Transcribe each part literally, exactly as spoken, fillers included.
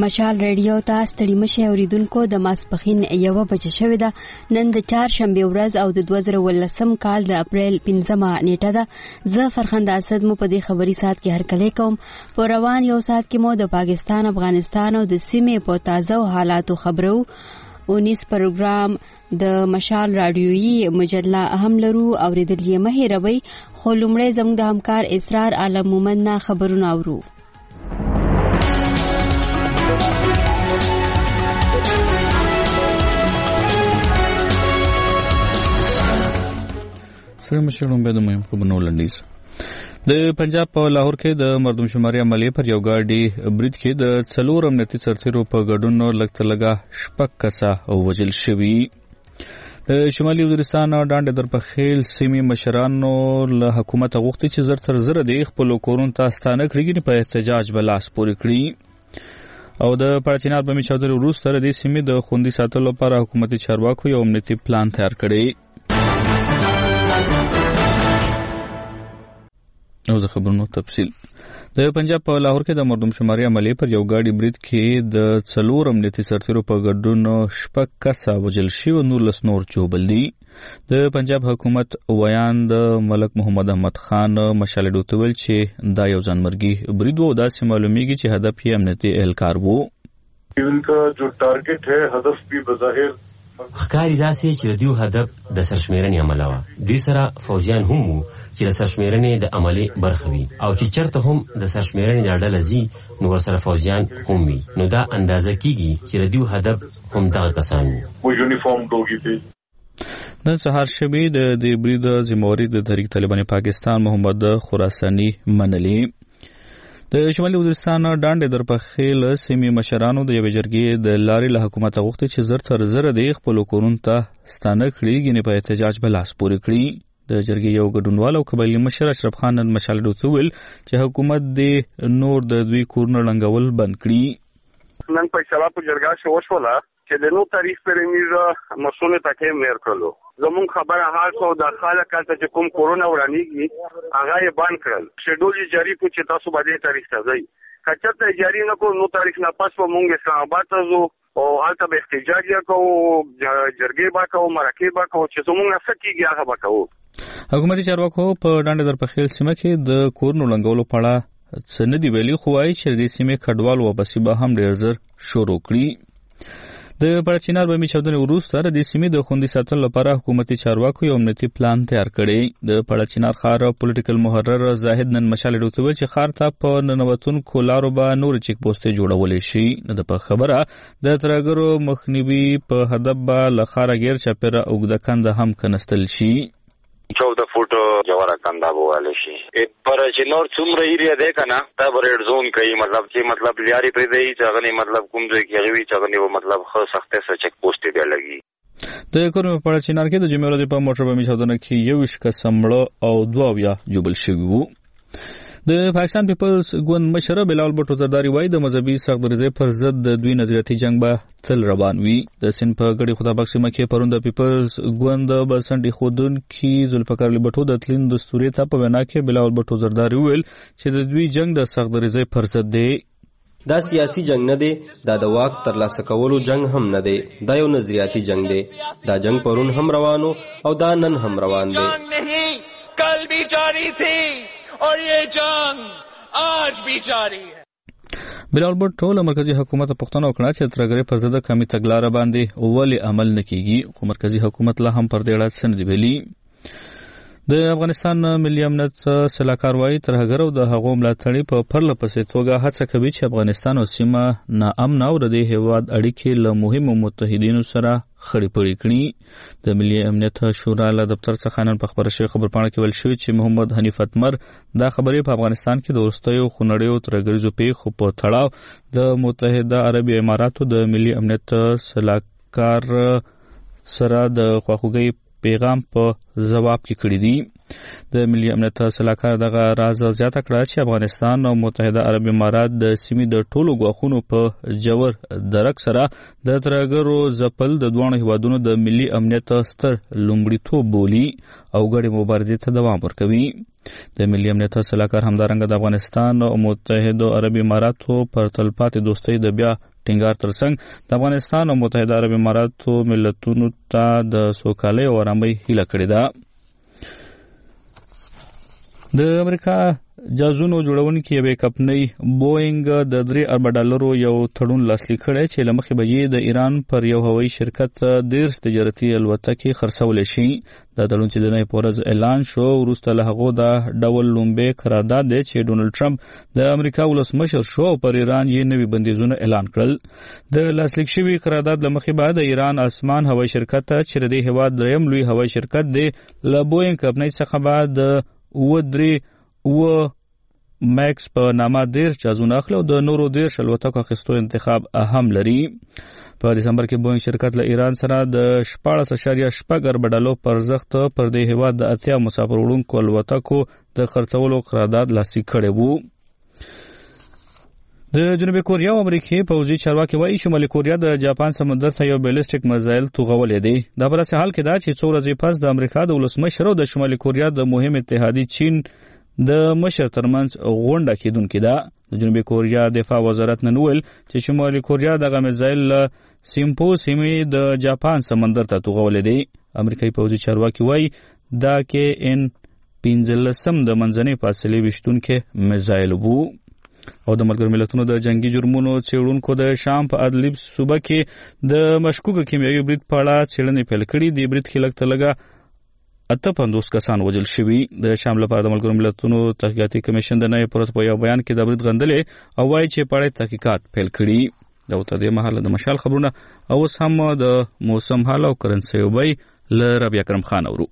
مشال ریډیو ته ستړي مشه اوریدونکو د ماسپخین یوه بجه شوې ده. نن د چهارشنبې ورځ او د دوه زره ولسم کال د اپریل پنځمه نیټه ده. زه فرخنده اسد مو په دې خبري ساعت کې هرکلی کوم. په روان یو ساعت کې مو د پاکستان، افغانستان او د سیمې په تازه حالاتو خبرو اونیس پروګرام د مشال رادیویي مجله هم لرو. اوریدل یې مه هېروئ، خو لومړی زموږ د همکار اسرار عالم مومند نه خبرونه اورو. سره مشرون به د مهم خبرونو لنډیز. د پنجاب په لاهور کې د مردم شماري عملیې پر یو ګاډي برید کې د څلور امنیتي سرتیرو په ګډون لږ تر لږه شپږ کسه وژل شوي. د شمالي وزیرستان ډانډ درپخیل سیمې مشرانو له حکومت غوښتي چې زر تر زره د خپلو کورونو ته ستانه کړي په احتجاج به لاس پورې کړي. او د پړچینار بمي چودري وروسته د دې سیمې د خوندي ساتلو لپاره حکومتي چارواکو یو امنیتي پلان تیار کړی. او د خبرونو تفصیل. د پنجاب په لاهور کې د مردم شماري عملیې پر یو ګاډي برید کې د څلور امنیتي سرتیرو په ګډون شپږ کسه وژل شوي، نولس نور ژوبل دي. د پنجاب حکومت ویان د ملک محمد احمد خان مشال ډوته ویل چې دا یو ځانمرګي برید و. داسې معلومیږي چې هدف یې امنیتي اهلکار و. इनका जो टारगेट है हदफ भी बज़ाहिर ښکاری داسې چې د دوی هدف د سرشمیرنې عمله وه. دوی سره فوجیان هم وو چې د سرشمیرنې د عملي برخه وي، او چې چېرته هم د سرشمیرنې دا ډله ځي نو ورسره فوجیان هم وي، نو دا اندازه کېږي چې د دوی هدف هم دغه کسان وو. نن سهار شبي د دې برید ذمهواري د تحریک طالبان پاکستان محمد خراساني منلي. د شمالي وزیرستان ډانډ درپخیل سیمې مشرانو د یوې جرګې د لارې له حکومت غوښتي چې زر تر زره د خپلو کورونو ته ستانه کړي، ګینې په احتجاج به لاس پورې کړي. د جرګې یو ګډونوال او قبایلي مشر اشرف خان نن مشال ډوته ویل چې حکومت د نور د دوی کورونه ړنګول بند کړي. نن فیصله په جرګه کې وشوله چې د نو تاریخ پرې میږه مسؤل تکه مېر کړلو. زمون خبره حال کو د خلک کله چې کوم کورونا ورانیږي هغه یې بند کړل. شیډول جاری کو چې تاسو باندې تاریخ ته ځئ. کچته جاری نه کو نو تاریخ نه پس په مونږ اسلام آباد ته ځو او هلته به احتجاج وکړو، جرګې به کوو، مرکې به کوو، چې زمونږ څه کېږي هغه به کوو. حکومتي چارواکو په ډانډ درپخیل سیمه کې د کورونو ړنګولو په اړه څه نه دي ویلي، خو وایي چې د سیمې کډوال واپسي به هم ډېر زر شروع کړي. د پړچینار بمي چودري وروسته د سیمې د خوندي ساتلو لپاره حکومتي چارواکو یو امنیتي پلان تیار کړی. د پړچینار ښار پولیټیکل محرر زاهد نن مشال ډوته ویل چې ښار ته په ننوتونکو لارو به نور چیک پوسټې جوړولی شي. د په خبره د ترهګرو مخنیوي په هدف به له ښاره غیر چاپیره اوږده کنده هم کنستل شي. چودہ فوٹ جوارا کندا بواله شي. پر چې نور څومره ایریا ده کنه دا ریډ زون کوي، مطلب چې مطلب لیاري پرې دی چې غني مطلب کوم ځای کې غوي چې غني مطلب خو سخته سره چک پوسټ دی لګي. د کورونو په چینار کې د جمعې ورځې په موټر بمي چودنه کې یو شک سمړه او دوه بیا جوبل شوی وو. د پاکستان پیپلز ګوند مشر بلال بټو زرداری وایي د مذهبي سختدریزۍ پر ضد د دوی نظریاتي جنگ به تل روان وي. د سند په ګډي خدابخش سیمه کې پرون د پیپلز ګوند بسنډي خودونکي ذوالفقار علي بټو د تلین دستوري ته په وینا کې بلال بټو زرداری ویل چې د دوی جنگ د سختدریزۍ پر ضد دی. دا سیاسي جنگ نه دی، دا د واک ترلاسه کولو جنگ هم نه دی، دا یو نظریاتي جنگ دی. دا جنگ پرون هم روانو او دا نن هم روان دی. کل بھی جاری تھی اور یہ جنگ آج بھی جاری ہے. بلال بټو له مرکزی حکومت پوښتنه وکړه چې ترهګرۍ پر ضد قومي تګلاره باندې ولې عمل نه کیږي، خو مرکزی حکومت لا هم پر دې اړه څه نه دي ویلي. د افغانستان ملي امنیت سلاکار وایي ترهګر او د هغو ملاتړي په پرله پسې توګه هڅه کوي چې افغانستان او سیمه ناامنه او د دې هېواد اړیکې له مهمو متحدینو سره خړې پړې کړي. د ملي امنیت شورا له دفتر څخه نن په خبره شوې خبرپاڼه کې ویل شوي چې محمد حنیف اتمر دا خبرې په افغانستان کې د وروستیو خونړیو ترهګریزو پیښو په تړاو د متحده عربي اماراتو د ملي امنیت سلاکار سره د خواخوږۍ پیغام په جواب کې کړی دی. د ملي امنیت سلاکار دغه راز زیاته کړه چې افغانستان او متحده عرب امارات د سیمې د ټولو ګواښونو په جوور درک سره د ترهګرو ځپل د دواړو هیوادونو د ملي امنیت ستر لومړیتوب بولي او ګډې مبارزې ته دوام ورکوي. د ملي امنیت سلاکار همدارنګه د افغانستان او متحده عرب اماراتو پر تلپاتې دوستۍ د بیا ټینګار ترڅنګ د افغانستان او متحده عرب اماراتو ملتونو ته د سوکالۍ او آرامۍ هیله کړې ده. د امریکا جازونو جوړونکي یوې کمپنۍ بوینګ د درې اربه ډالرو یو تړون لاسلیک کړی چې له مخې به یې د ایران پر یو هوایي شرکت دېرش تجارتي الوتکې خرڅولی شي. دا تړون چې د نهه په ورځ اعلان شو وروسته له هغو دا ډول لومبی قرارداد دی چې ډونالډ ټرمپ د امریکا ولسمشر شو او پر ایران یې نوي بندیزونه اعلان کړل. د لاسلیک شوي قرارداد له مخې به د ایران اسمان هوایي شرکت چې د دې هېواد دریم لوی هوایي شرکت دی له بوینګ کمپنۍ څخه به د اوه درې اوه ماکس په نامه دېرش جازونه اخلي او د نورو دېرش الوتکو اخیستو انتخاب هم لري. په دسمبر کې بوینګ شرکت له ایران سره د شپاړس اعشاریه شپږ اربه ډالرو پر ارزښت پر دې هېواد د اتیا مسافر وړونکو الوتکو د خرڅولو قرارداد لاسلیک کړی و. د جنوبي کوریا او امریکې پوځي چارواکي وایي شمالي کوریا د جاپان سمندر ته یو بیلسټیک میزایل توغولی دی. دا په داسې حال کې ده چې څو ورځې پس د امریکا د ولسمشر او د شمالي کوریا د مهم اتحادي چین د مشر ترمنځ غونډه کېدونکې ده. د جنوبي کوریا دفاع وزارت نن وویل چې شمالي کوریا دغه میزایل له سیمپو سیمې د جاپان سمندر ته توغولی دی. امریکایي پوځي چارواکي وایي دا کې ان پنځلسم د منځنۍ فاصلې ویشتونکی میزایل وو. او د ملګرو ملتونو د جنگي جرمونو څېړونکو د شام په ادلیب صوبه کې د مشکوکه کیمیاوي برید په اړه څېړنې پیل کړي. د برید کې لږ تر لږه اته پنځوس کسان وژل شوي. د شام لپاره د ملګرو ملتونو تحقیقاتي کمیشن د نهه پرست په یو بیان کې د برید غندلې او وایي چې په اړه تحقیقات پیل کړي. دا ته د مهاله د مشال خبرونه او اوس هم د موسم حال او کرنسي وبای له ربیع اکرم خان اورو.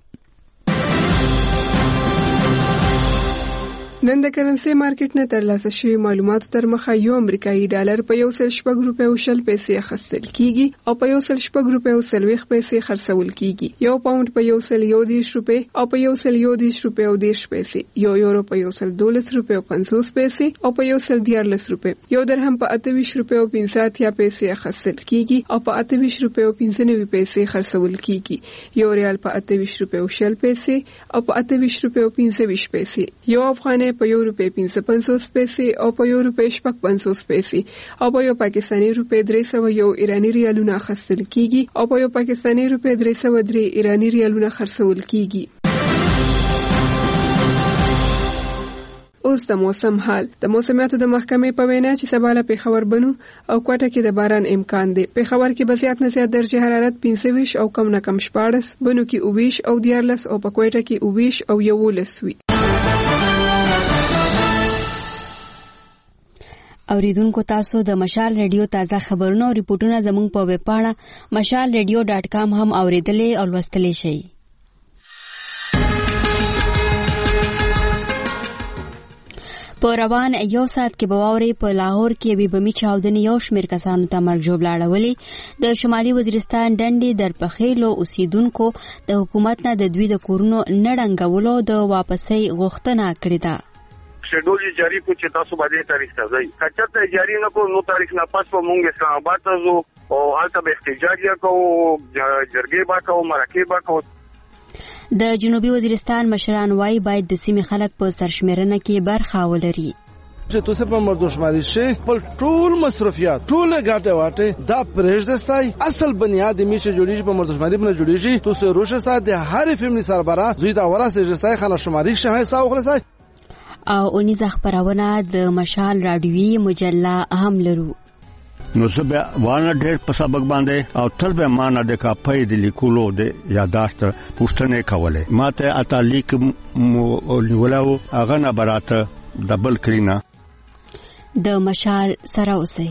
نن د کرنسي مارکیټ نه ترلاسه شوی معلوماتو تر مخه یو امریکایي ډالر په یو سل شپږ روپیو شل پیسې اخیستل کیږي او په یو سل شپږ روپیو څلوېښت پیسې خرڅول کیږي. یو پاوند په یو سل یو دېرش روپۍ او په یو سل یو دېرش روپیو دېرش پیسې، یو یورو په یو سل دولس روپیو پنځوس پیسې او په یو سل دیارلس روپۍ، یو درهم په اته ویشت روپیو پنځه اتیا پیسې اخیستل کیږي او په اته ویشت روپیو پنځه نوي پیسې خرڅول کیږي. یو ریال په اته ویشت روپیو شل پیسې او په اته ویشت روپیو پنځه ویشت پیسې، یو افغانۍ په یو روپۍ پنځه پنځوس پیسې او په یو روپۍ شپږ پنځوس پیسې او په یو پاکستاني روپۍ درې سوه یو ایراني ریالونه اخیستل کیږي او په یو پاکستاني روپۍ درې سوه درې ایراني ریالونه خرڅول کیږي. اوس د موسم حال. د موسمیاتو د محکمې په وینا چې سبا له پېښور بنو او کوټه کې د باران امکان دی. پېښور کې به زیات نه زیات درجه حرارت پنځه ویشت او کم نه کم شپاړس، بنو کې اوه ویشت او دیارلس او په کوټه کې اوه ویشت او یولس وي. اوریدونکو تاسو د مشال ریډیو تازه خبرونه او ریپورتونه زموږ په ویب پاڼه مشال ریډیو ډاټ کام هم اوریدلې او لوستلی شئ. په روان یو ساعت کې به واورئ په لاهور کې بې بمي چاودنې یو شمېر کسانو ته مرګ ژوبله اړولې. د شمالي وزیرستان ډنډې درپخیلو اوسیدونکو د حکومت نه د دوی د کورونو نه ډنګولو د واپسۍ غوښتنه کړې ده. شیډول جاری کو چې تاسو باندې تاریخ ته ځئ. کچته جاری نه کو نو تاریخ نه پس په مونږ اسلام آباد ته ځو او هلته به احتجاج کوو، جرګې به کوو، مرکې به کوو. د جنوبي وزیرستان مشران وایي باید د سیمې خلک په سرشمېرنه کې برخه ولري. چې تو په مردمشماري شي په ټول مصرفيات ټول غاټه واټه دا پرېږدستای اصل بنیاد می چې جوړیږي په مردمشماري باندې جوړیږي. تو سه روشه سات د هر فیملی سربرا زوی دا وراسه جستای خانه شماري شه حساب خلاصای او اونیزه خبرونه د مشال راډیوي مجله هم لرو. نو سبا وانه ډېر په سبق باندې او تل به معنا د کا پې د لیکولو د یاداشت پوښتنه کوله. ماته اتا لیک ولو اغه نه براته دبل کرینا د مشال سره اوسئ.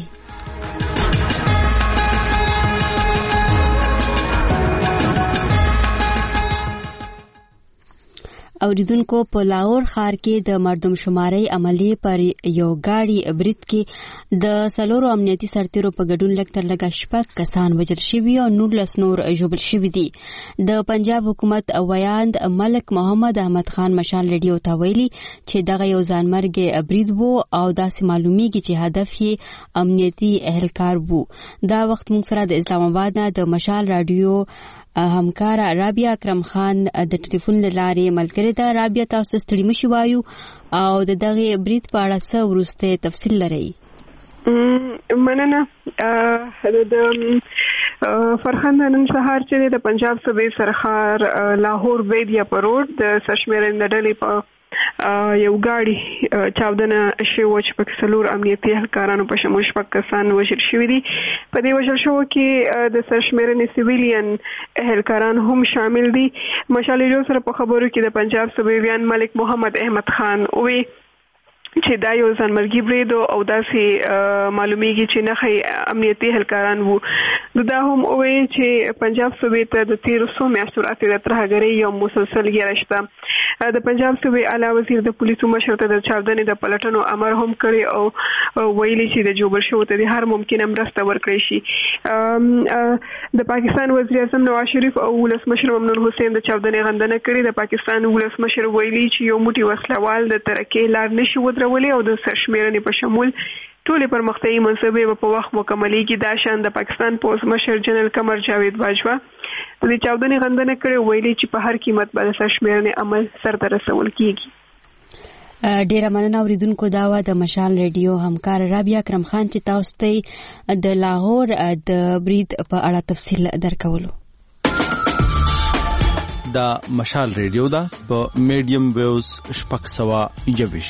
اوریدونکو په لاهور ښار کې د مردم شماري عملی پر یو گاډي برید کې د څلورو امنیتي سرتیرو په ګډون لږ تر لږه شپږ کسان وژل شوي او نولس نور ژوبل شوي دي. د پنجاب حکومت ویاند ملک محمد احمد خان مشال ریډیو ته ویلي چې دغه یو ځانمرګي برید وو او داسې معلومیږي چې هدف یې امنیتي اهلکار وو. دا وخت موږ سره د اسلام آباد نه د مشال راډیو همکار رابعه اکرم خان د ټلیفون لارې ملګری ده. رابعه تاسو ستړي مشي وایو او د دغه برید په اړه څه وروسته تفصیل لرئ؟ مننه. د فرخنده نن سهار چې د پنجاب صوبې سرخار لاهور بیدیا په روډ د سشمیرن د ډلې په یو ګاډي چاودنه شوه چې پکې څلور امنیتي اهلکارانو په شمول شپږ کسان وژل شوي دي. په دې وژل شوو کې د سرشمیرنې سیویلین اهلکاران هم شامل دي. مشال ریډیو سره په خبرو کې د پنجاب صوبې ویان ملک محمد احمد خان وی چې دا یو ځانمرګي برید او داسې معلومیږي چې نښې امنیتي اهلکاران وو. دا هم وایي چې پنجاب صوبې ته د تیرو څو میاشتو راتېر د ترهګرۍ یو مسلسل ګیره شته. د پنجاب صوبې اعلی وزیر د پولیسو مشر ته د چاودنې د پلټنو امر هم کړی او ویلي چې د جوړ شوو ته د هر ممکنه مرسته ورکړی شي. د پاکستان وزیر اعظم نواز شریف او ولسمشر ممنون حسین د چاودنې غندنه کړې. د پاکستان ولسمشر ویلي چې یو موټی وسلوال د ترکې لار نشي ودرولې او د سرشمیرنې په شمول ټولې پرمختیایي منصوبې په وخت مکملېږي. دا شان د پاکستان پوز مشر جنرال قمر جاوید باجوا د چاودنې غندنه کړې، ویلي چې په هر قیمت به د سرشمیرنې عمل سرته رسول کیږي. ډیره مننه اوریدونکو. دا و د مشال ریډیو همکار رابعه اکرم خان چې تاسو ته د لاهور د برید په اړه تفصیل درکولو. دا مشال ریډیو دا په میډیم ویوز شپږ سوه یوویش.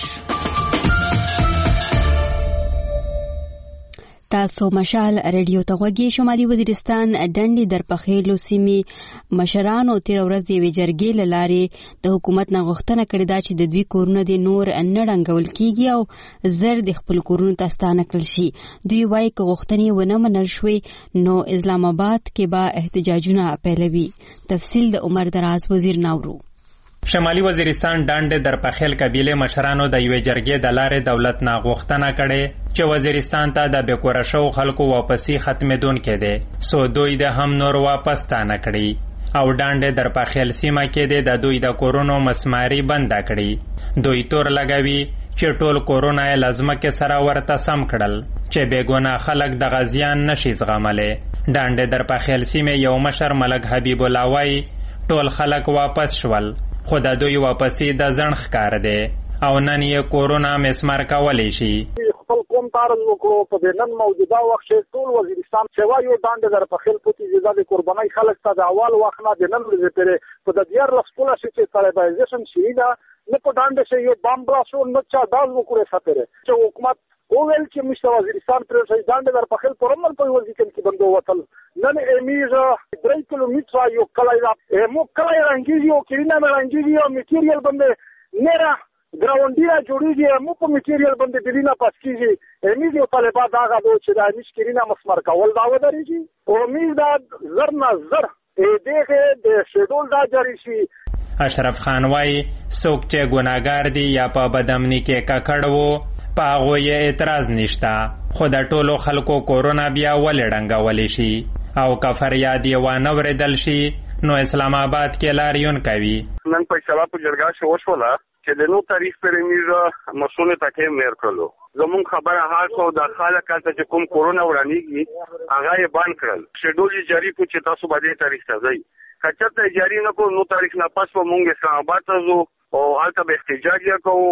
تاسو مشال ریډیو ته غوږی. شمالي وزیرستان ډنډي درپخېلو سیمې مشرانو تیر ورځ یوې جرګې له لارې د حکومت نه غوښتنه کړې ده چې د دوی کورونه د نور نه ړنګول کیږي او زر د خپل کورونو ته ستانه کړل شي. دوی وایي که غوښتنې ونه منل شوې نو اسلام آباد کې به احتجاجونه پیلوي. تفصیل د عمر دراز وزیر ناورو. شمالي وزیرستان ډنډ درپخیل قبیله مشرانو د یوې جرګې د لارې دولت نه غوښتنه کړې چې وزیرستان ته د بېکوره شوو خلکو واپسي ختمېدونکی دی، سو دوی د هم نور واپس ستانه کړي او ډنډ درپخیل سیمه کې د دوی د کورونو مسماري بنده کړي. دوی تور لګوي چې ټول کورونه یې له ځمکې سره ورته سم کړل چې بېګناه خلک د غزیان نشي زغملی. ډنډ درپخیل سیمې یو مشر ملک حبیب الله وایي ټول خلک واپس شول، خو د دوی واپسی د ځنډ ښکار دی او نن یې کورونه مسمار کولی شي. خپل قوم ته عرض وکړو په دې نن موجوده وخت کې ټول وزیرستان سوا یو ډانډ درپخیل پوتې زیاده د قربانۍ خلک ته د اول وخت نه د نن ورځې پورې په د دیارلس کاله چې طالبایزیشن شوي ده نه په ډانډ کې یو بام بلاسټ نه چا ډاز وکړی سپېره چې حکومت وویل چې موږ وزیرستان پرې ډانډ درپخیل پر عمل په وزیرستان کې بندو وتل نن امیزه درې کیلومتره یو کلی دا مو کلی رنګیږي او کلینا رنګیږي او میټیریل باندې نه ګراوندیا جوړیږي مو په میټیریل باندې دلینا پاس کیږي امیزه طالبات هغه دوه چې دا هیڅ کلینا مسمر کول دا ودرېږي او امید دا زر نه زر دغه د شډول دا جاری شي. اشرف خان وايي څوک چې ګناګار دي یا په بدامني کې ککړ وو په هغو یې اعتراض نشته، خو د ټولو خلکو کورونه بیا ولې ړنګولی شي او که فریاد یې وانه اورېدل شي نو اسلام آباد کې لاریون کوي. نن فیصله په جرګه کې وشوله چې د نو تاریخ پرې میږ مسونه تکې مېر کړلو. زمون خبره حال کو د خلک کله چې کوم کورونا ورانیږي هغه یې بند کړل. شډول جاری کو چې تاسو باندې تاریخ ته ځي کچته جاری نه کو نو تاریخ نه پس په مونږ اسلام آباد ته ځو او هلته به احتجاج کوو،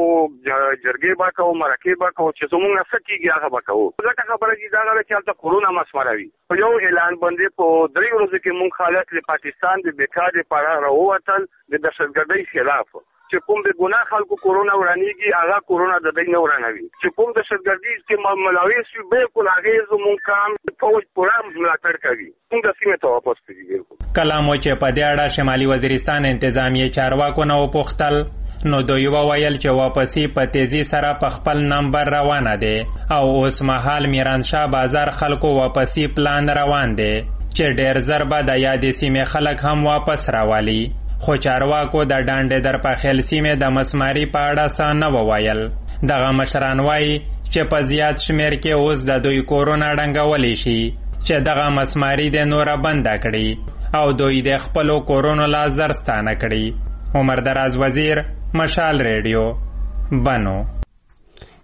جرګې به کوو، مرکې به کوو چې زمونږ څه کېږي هغه به کوو. ځکه خبره چې دا ده چې هلته کورونا مسمروي په یو اعلان باندې په درې ورځو کې مونږ خلک د پاکستان د بیکار لپاره راووتل د دهشتګردۍ خلاف چې کوم د ګناه خلکو کورونا ورانیږي هغه کورونا د دوی نه ورانوي چې کوم د دهشتګردۍ چې ملاوي شي بالکل هغه زمونږ کام فوج پوره ملاتړ کوي موږ سیمه ته واپس کیږي. کله مو چې په دې اړه شمالي وزیرستان انتظامیه چارواکو نه وپوښتل نو دوی وویل چې واپسی په تیزی سره په خپل نمبر روانه دی او اوس مهال میرانشاه بازار خلکو واپسی پلان روان دی چې ډیر زر به د یادې سیمې خلک هم واپس راوالي. خو چارواکو د ډانډې درپخیل سیمې د مسماري په اړه څه نه وویل. دغه مشران وایي چې په زیات شمیر کې اوس د دوی کورونه ړنګولی شي چې دغه مسماري د نوره بنده کړي او دوی د خپلو کورونو لا زر ستانه کړي. عمر دراز وزیر، مشال ریډیو، بنو.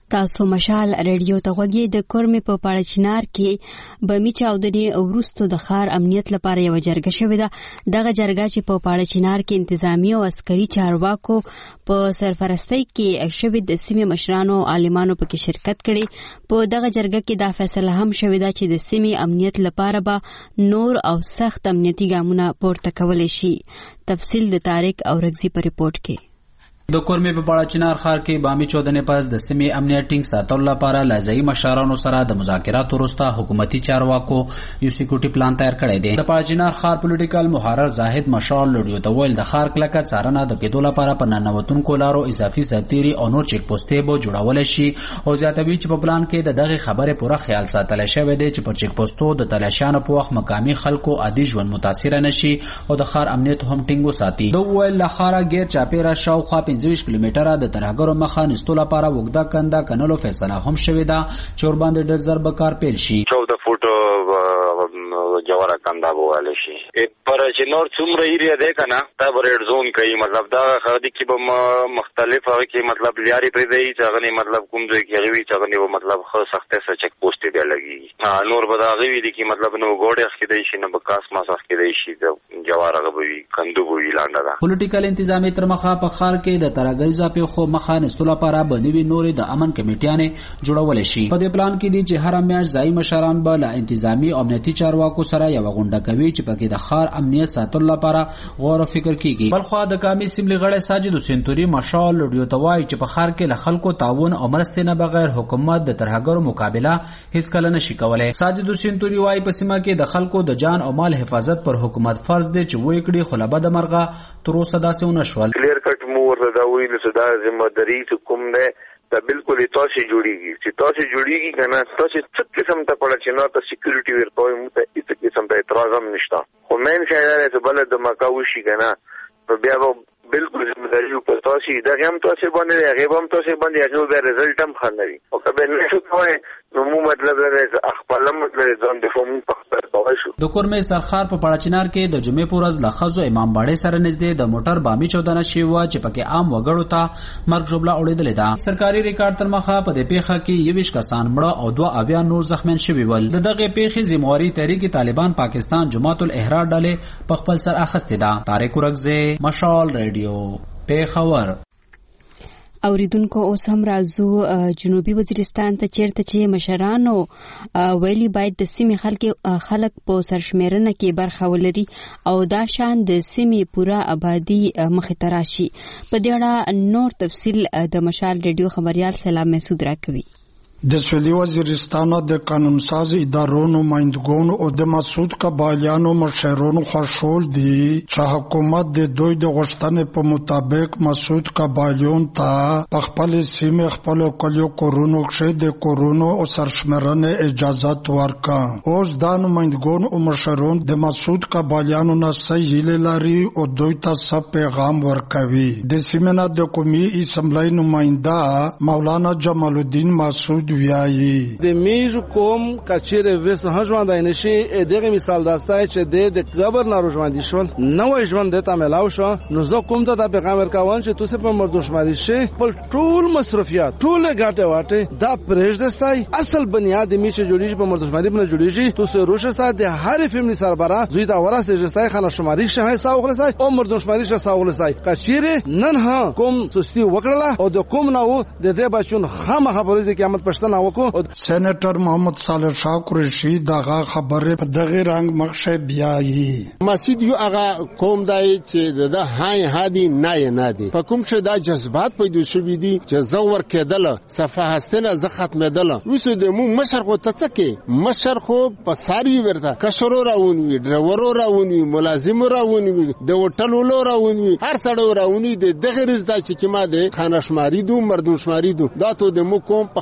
تاسو مشال رادیو ته غوږی د کورمې په پاړه چنار کې بمی چاودنې وروسته د ښار امنیت لپاره یو جرګه شوې ده. دغه جرګه چې په پاړه چنار کې انتظامی او عسکري چارواکو په سرپرستۍ کې شوې د سیمې مشرانو او عالمانو پکې شرکت کړي. په دغه جرګه کې دا فیصله هم شوې ده چې د سیمې امنیت لپاره به نور او سخت امنیتي ګامونه پورته کولی شي. تفصیل د طارق اورغزي په ریپورت کې. د کورمې په پاړه چنار ښار کې بامي چودنې پس د سیمې امنیت ټینګ ساتلو لپاره له ځایي مشرانو سره د مذاکراتو وروسته حکومتي چارواکو یو سکیورټي پلان تیار کړی دی. د پاړه چنار ښار پولیټیکل محرر زاهد مشال لوډیو ته ویل د ښار کلکه څارنه د کېدو لپاره په ننوتونکو لارو اضافي سرتیري او نور چیک پوسټې به جوړولی شي او زیاتوي چې په پلان کې د دغې خبرې پوره خیال ساتلی شوی دی چې پر چیک پوسټو د تلاشیانو په وخت مقامي خلکو عادي ژوند متاثره نشي او د ښار امنیت هم ټینګ وساتي. د ویل له ښاره غیر چاپیره شاوخوا پنځه ویشت کیلومتره د ترهګرو مخه نیستو لپاره وګدا کنده کنلو فیصله هم شوې ده چې ورباندې ډېر زر به کار پیل شي. چودہ فوټو جواره کنده بواله شي پر چې نور څومره ایریا ده کنه دا ریډ زون کوي مطلب دا خدي کې به مختلف هغه کې مطلب لیاري پرې دی چې هغه مطلب کوم ځای کې هغه چې هغه مطلب خو سخته سره چک پوسټ دی لګي ها نور به دا غوي دي کې مطلب نو ګوډه کې دی شي نه بکاس ما سخت دی شي د جواره غوي کندو وی لاندې دا پولیټیکل انتظامی تر مخه په خار کې د ترګي ځپې خو مخه نستول لپاره بنوي نور د امن کمیټیانه جوړول شي. په دې پلان کې دي چې هر میاشت ځای مشران به له انتظامی او امنیتي چارواکو سره یو غونډه کوي چې پکې د خار امنیت ساتلو لپاره غور او فکر کیږي. بلخو د کامی سیملي غړی ساجد سنتوري مشال لوډیو توای چې په خار کې له خلکو تعاون او مرستې نه بغیر حکومت د ترهګرو مقابله هیڅ کله نشي کولای. ساجد سنتوري وايي په سیمه کې د خلکو د جان او مال حفاظت پر حکومت فرض دی چې وې کړي خو لبد مرغه تر اوسه داسې ونه شول. کلیر کټ مور دا وی نو صدا ذمہ داری کوم نه دا بالکل تاسو جوړیږي چې تاسو جوړیږي کنه تاسو څه قسم ته پړه چې نو ته سکیورټي ورکوي مو ته هیڅ قسم ته اعتراض هم نشته خو مین شایره ته بل د مکاوشي کنه په بیا بالکل ذمہ داری په تاسو دا هم تاسو باندې هغه هم تاسو باندې هغه به رزلټ هم خنوي او کله نه شو کوی نو مو مطلب دا خپل مطلب ځان د فوم په خبر کوي شو. د کورمې سرخار په پاړچنار کې د جمعې پورز لخصو امام باړې سره نږدې د موټر بامي چودنه شي و چې پکې عام وګړو ته مرګ جوړه اورېدل ده. سرکاري ریکارډ تر مخه په دې پیښه کې یویش کسان مړه او دوه اویا نور زخمیان شوي ول. د دغه پیښې ذمہواری تحریک طالبان پاکستان جماعت الاحرار ډلې په خپل سر اخیسته ده. طارق اورغزي مشال رادیو پیښور. اوریدونکو اوس هم راځو جنوبي وزیرستان ته چیرته چې مشرانو ویلي باید د سیمې خلک خلک په سرشمیرنه کې برخه ولري او دا شان د سیمې پوره آبادی مخې ته راشي. په دې اړه نور تفصیل د مشال ریډیو خبريال سلام مسعود راکوي. د سویلي وزیرستان د قانونساز ادارو نمائندګانو او د مسعود قبایلیانو مشرانو خوشحال دي چې حکومت د دوی د غوښتنې په مطابق مسعود قبایلیون ته په خپل سیمې خپل کلیو کورونو کې د کورونو او سرشمېرنې اجازه ورکړه. اوس دا نمائندګان او مشران د مسعود قبایلیانو نه صحیح لري او دوی ته څه پیغام ورکوي. د سیمې نه د قومي اسمبلی نماینده مولانا جمال الدین مسعود ویایي د میژ کوم کچېره وس هژوند نشي دغه مثال داستای چې د گورنر ژوند شول نو ژوند ته ملاو شو نو زه کوم ته د پیغام ورکوم چې تاسو په مردوشماري شي په ټول مصرفيات ټول غاټه واټه دا پرېژ دستای اصل بنیاد میشه جوړیږي په مردوشماري باندې جوړیږي تاسو روشه سات د هر فیملی سربرا زوی دا وراسه جسای خانه شماري شه حساب خلاصای او مردوشماري شه ساولسای کچېره نن ها کوم سستی وکړه او د کوم نو د دې بچون خامہ خبرې د قیامت سینیټر محمد صالح شاه قریشي دغه خبره په دغه رنگ مخشه بیایي. مسعود یو هغه قوم دی چې د هاي هادي نه نه دي په کوم چې دا جذبات پیدا شوي دي چې زور کېدل صفه هستنه ز ختمېدل وسو د مو مشرق ته څکه مشرق په ساری ورته کشرو راونی ډرورو راونی ملازم راونی د وټلو راونی هر څړو راونی د دغه رز د چې کما ده خانشماري دو مردوشماري دو دا ته د مو کوم په خپل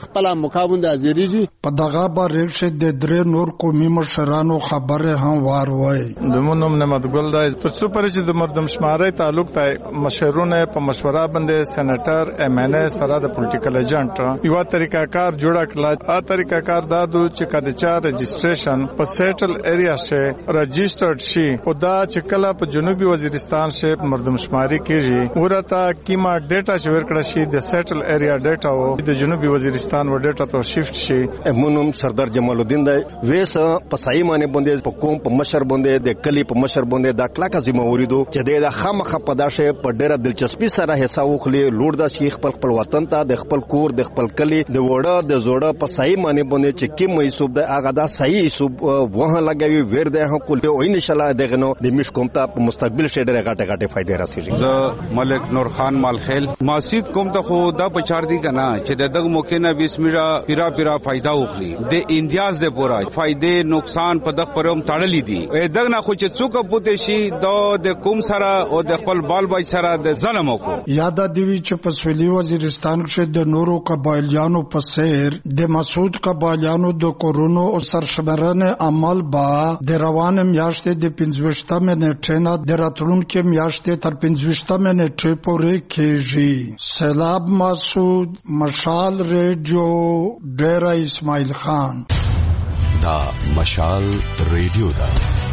مقام د ازریږي په دغه باندې چې د درې نور قومي مشرانو خبره هم واروي دمونم نعمت ګل دای په څو پر چې د مردم شماري تعلق ته مشرونه په مشوره باندې سېنټر ایم ان ا سره د پولیټیکل ایجنټ یو طریقہ کار جوړ کړل ا طریقہ کار دادو چې کده چا رجسٹریشن په سیټل ایریا شه رجسٹرډ شي او دا چې کله په جنوبي وزیرستان شه مردم شماري کیږي ورته کیما ډیټا چې ورکړه شي د سیټل ایریا ډیټا او د جنوبي وزیرستان و ډیټا ته شیفت شي مونم سردار جمال الدین دی ویس په صحیح معنی باندې په کوم په مشر باندې د کلی په مشر باندې د کلاکه ذمہ وریدو چې د خامخه پداشه په ډیره دلچسپي سره حساب وخلی لوړ د شیخ خپل خپل وطن ته د خپل کور د خپل کلی د وړه د زوړه په صحیح معنی باندې چې کوم حساب د هغه دا صحیح حساب وه لګوي ور ده هم کول او ان شاء الله دغه نو د مش کوم ته په مستقبل شه ډیره غټه غټه فائدې راسي زه ملک نور خان مالخیل ماسید کوم ته خو دا پچار دی کنه چې دغه موقع نه بسمیرا پیرا پیرا فائدہ وخلی د اندیاز د پورا فائدې نقصان په دغه پروم تړلې دي دغه نه خو چې څوک پوتې شي د کوم سره او د خپل بال بای سره د ظلم وکړو یاد دی چې په سویلي وزیرستان کې د نورو قبایلیانو په سیر د مسعود قبایلیانو د کورونو او سرشمرنه عمل با د روان میاشتې د پنځوستم نیټه نه د راتلونکو میاشتې تر پنځوستم نیټه پورې کېږي. سیلاب مسعود، مشال ریډیو، ډیره اسماعیل خان. دا مشال ریډیو دا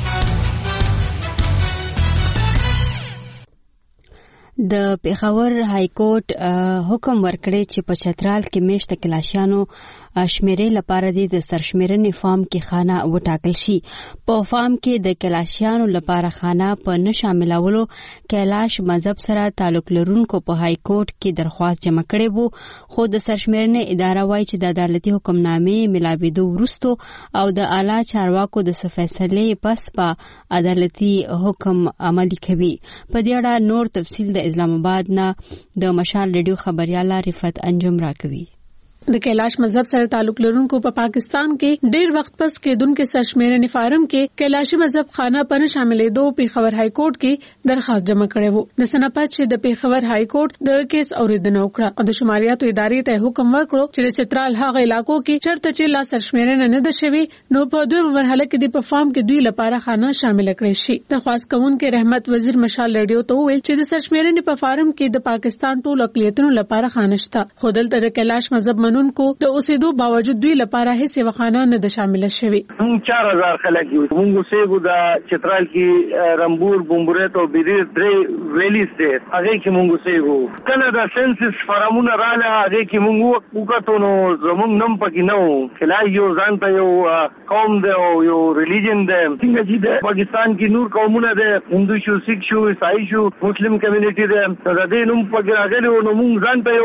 د پیښور های کورټ حکم ورکړی چې په چترال کې میشته کلاشانو شمیرې لپاره د سرشمیرنې فارم کې خانه وټاکل شي. په فارم کې د کلاشانو لپاره خانه په نه شاملولو کلاش مذهب سره تعلق لرونکو په های کورټ کې درخواست جمع کړی وو، خو د سرشمیرنې اداره وایي چې د عدالتي حکمنامې ملاوېدو وروستو او د اعلی چارواکو د فیصلې پس په عدالتي حکم عملي کوي. په دې اړه نور تفصیل د اسلام آباد نه د مشال ریډیو خبرياله رفعت انجم راکوي. د کیلاش مذهب سره تعلق لرونکو په پا پاکستان کې ډیر وخت پس کېدونکو سرشمیرنې فارم کې کیلاشي مذهب خانه پر شاملې دو پیښور های کورټ کې درخواست جمع کړي وو. د سنپات چې د پیښور های کورټ د کیس اوریدنه وکړه او د شماریاتو ادارې ته حکم ورکړو چې د چترال هغه علاقو کې چرته چې لا سرشمیرنه نه ده شوی نو په دوه مرحله کې د په فارم کې دوی لپاره خانه شامل کړي شي. درخواست کوونکې رحمت وزیر مشال ریډیو ته ویل چې د سرشمیرنې په فارم کې د پاکستان ټول اقلیتونو لپاره خانه شته، خو دلته د کیلاش مذهب منونکو د اوسېدو باوجود دوی لپاره هیڅ وخانه نه ده شامل شوی. موږ چار هزار خلک یو، موږ اوسېږو د چترال کې رمبور، بومبورت او بیریر درې ویلی سټیټ هغه کې موږ اوسېږو. کله د سنسس فارمونه رااله هغه کې موږ وکړو نو زموږ نوم پکې نه و. خلای یو ځان ته یو قوم دی او یو ریلیجن دی. څنګه چې د پاکستان کې نور قومونه دي، هندو شو، سیک شو، عیسائی شو، مسلم کمیونټي دی، د دې نوم پکې راغلی نو موږ ځان ته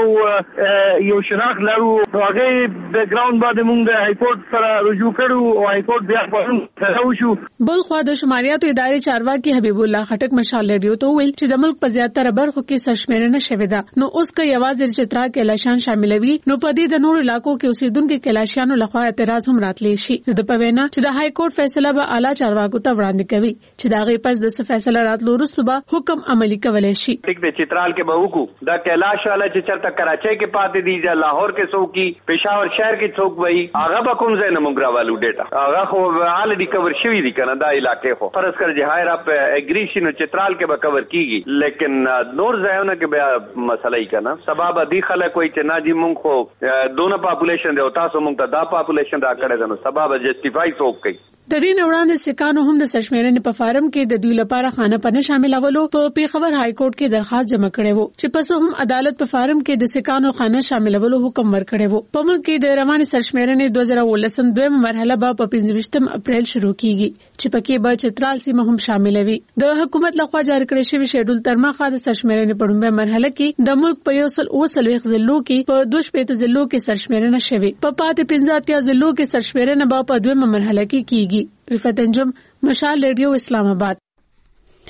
یو یو شناخت لرو. هغه بیک ګراوند باندې موږ د های کورټ سره رجوع کړو او های کورټ بیا په شو. بل خو د شماریاتو ادارې چارواکي حبیب الله خټک مشال ریډیو ته ویل چې د ملک په زیاتره برخو کې سرشمیرنه شوې ده، نو اوس که یوازې چترال کلاشان شاملوي نو په دې د نورو علاقو کې اوسیدونکو کلاشانو لخوا اعتراض هم راتلی شي. د پوینا چې د های کورټ فیصله به اعلی چارواکو ته وړاندې کوي چې دا غي پس د فیصله راتلو وروسته به حکم عملی کولای شي. ټیک د چترال کې به وکړو د کلاش والا چې چرته کراچۍ کې پاتې دي یا لاهور کې څوک پېښور شهر کې څوک وایي هغه به کوم ځای نه مونږ راوالو ډیټا هغه خو آلریډي کور شوی دي کنه دا علاقې خو فرض کړ چې هایر اپ اګریشن او چترال کې به کور کیږي، لیکن نور ځایونه کې به مسله یې کنه سبب دي خلک وایي چې نه دي مونږ خو دونه پاپولیشن دی او تاسو مونږ ته دا پاپولیشن دا کړی ده نو سبب جسټیفای څوک کوي. د دې وړاندې سکانو هم د سرشمیرنې په فارم کې د دوی لپاره خانه پنه شاملولو په پیښور های کورټ کې درخواست جمع کړي وو چې پس هم عدالت په فارم کې د سکانو خانه شاملولو حکم ورکړي وو. په ملک کې د رواني سرشمیرنې دوه زره ولسم دویم مرحله به په پنځوستم اپریل شروع کیږي چې پکې به چترال سیمه هم شاملوي. د حکومت لخوا جاری کړی شوی شیډول تر مخه د سرشمیرنې په لومړۍ مرحله کې د ملک په یو سل اوه څلوېښت ضلعو کې په دوه شپېته ضلعو کې سرشمیرنه شوې، په پاتې پنځه اتیا ضلعو کې سرشمیرنه به په دویمه مرحله کې کیږي. رفعت انجم، مشال ریډیو، اسلام آباد.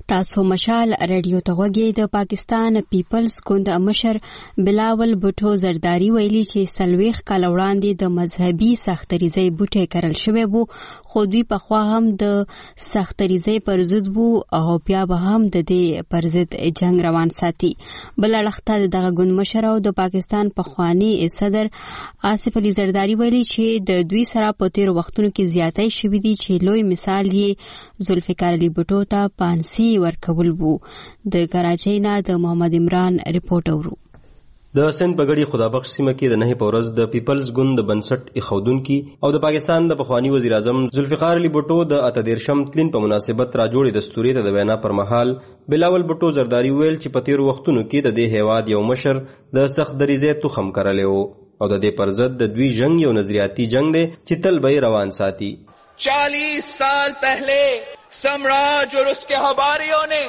تاسو مشال رادیو ته غوږی. د پاکستان پیپلز ګوند مشر بلاول بوټو زرداری ویلي چې سلويخ کال وړاندې د مذهبي سختریزي بوټي کرل شوی وو، خو دوی په خوا هم د سختریزي پر ضد وو او بیا به هم د دې پر ضد جنگ روان ساتي. بل اړخته دغه ګوند مشر او د پاکستان پخوانی صدر آصف علي زرداری ویلي چې د دوی سره په تیر وختونو کې زیاتې شوې دي چې لوی مثال یې ذوالفقار علي بوټو ته پانسي ورکول وو. د کراچۍ نه د محمد عمران رپورټ اورو. د سند بغړی خدابخش سیمه کې د نه پورز د پیپلز ګوند بنسټ اخودونکو او د پاکستان د پخوانی وزیر اعظم ذوالفقار علي بوټو د اتدیرشم تلین په مناسبت راجوړې دستوري ته د وینا پر مهال بلاول بوټو زرداری ویل چې په تیر وختونو کې د دې هیواد یو مشر د سخت دریزه تخم کرلی وو او د دې پر ضد د دوی جنگ یو نظریاتي جنگ دی چې تل به روان ساتي. چالیس سال پہلے سمراج اور اس کے حواریوں نے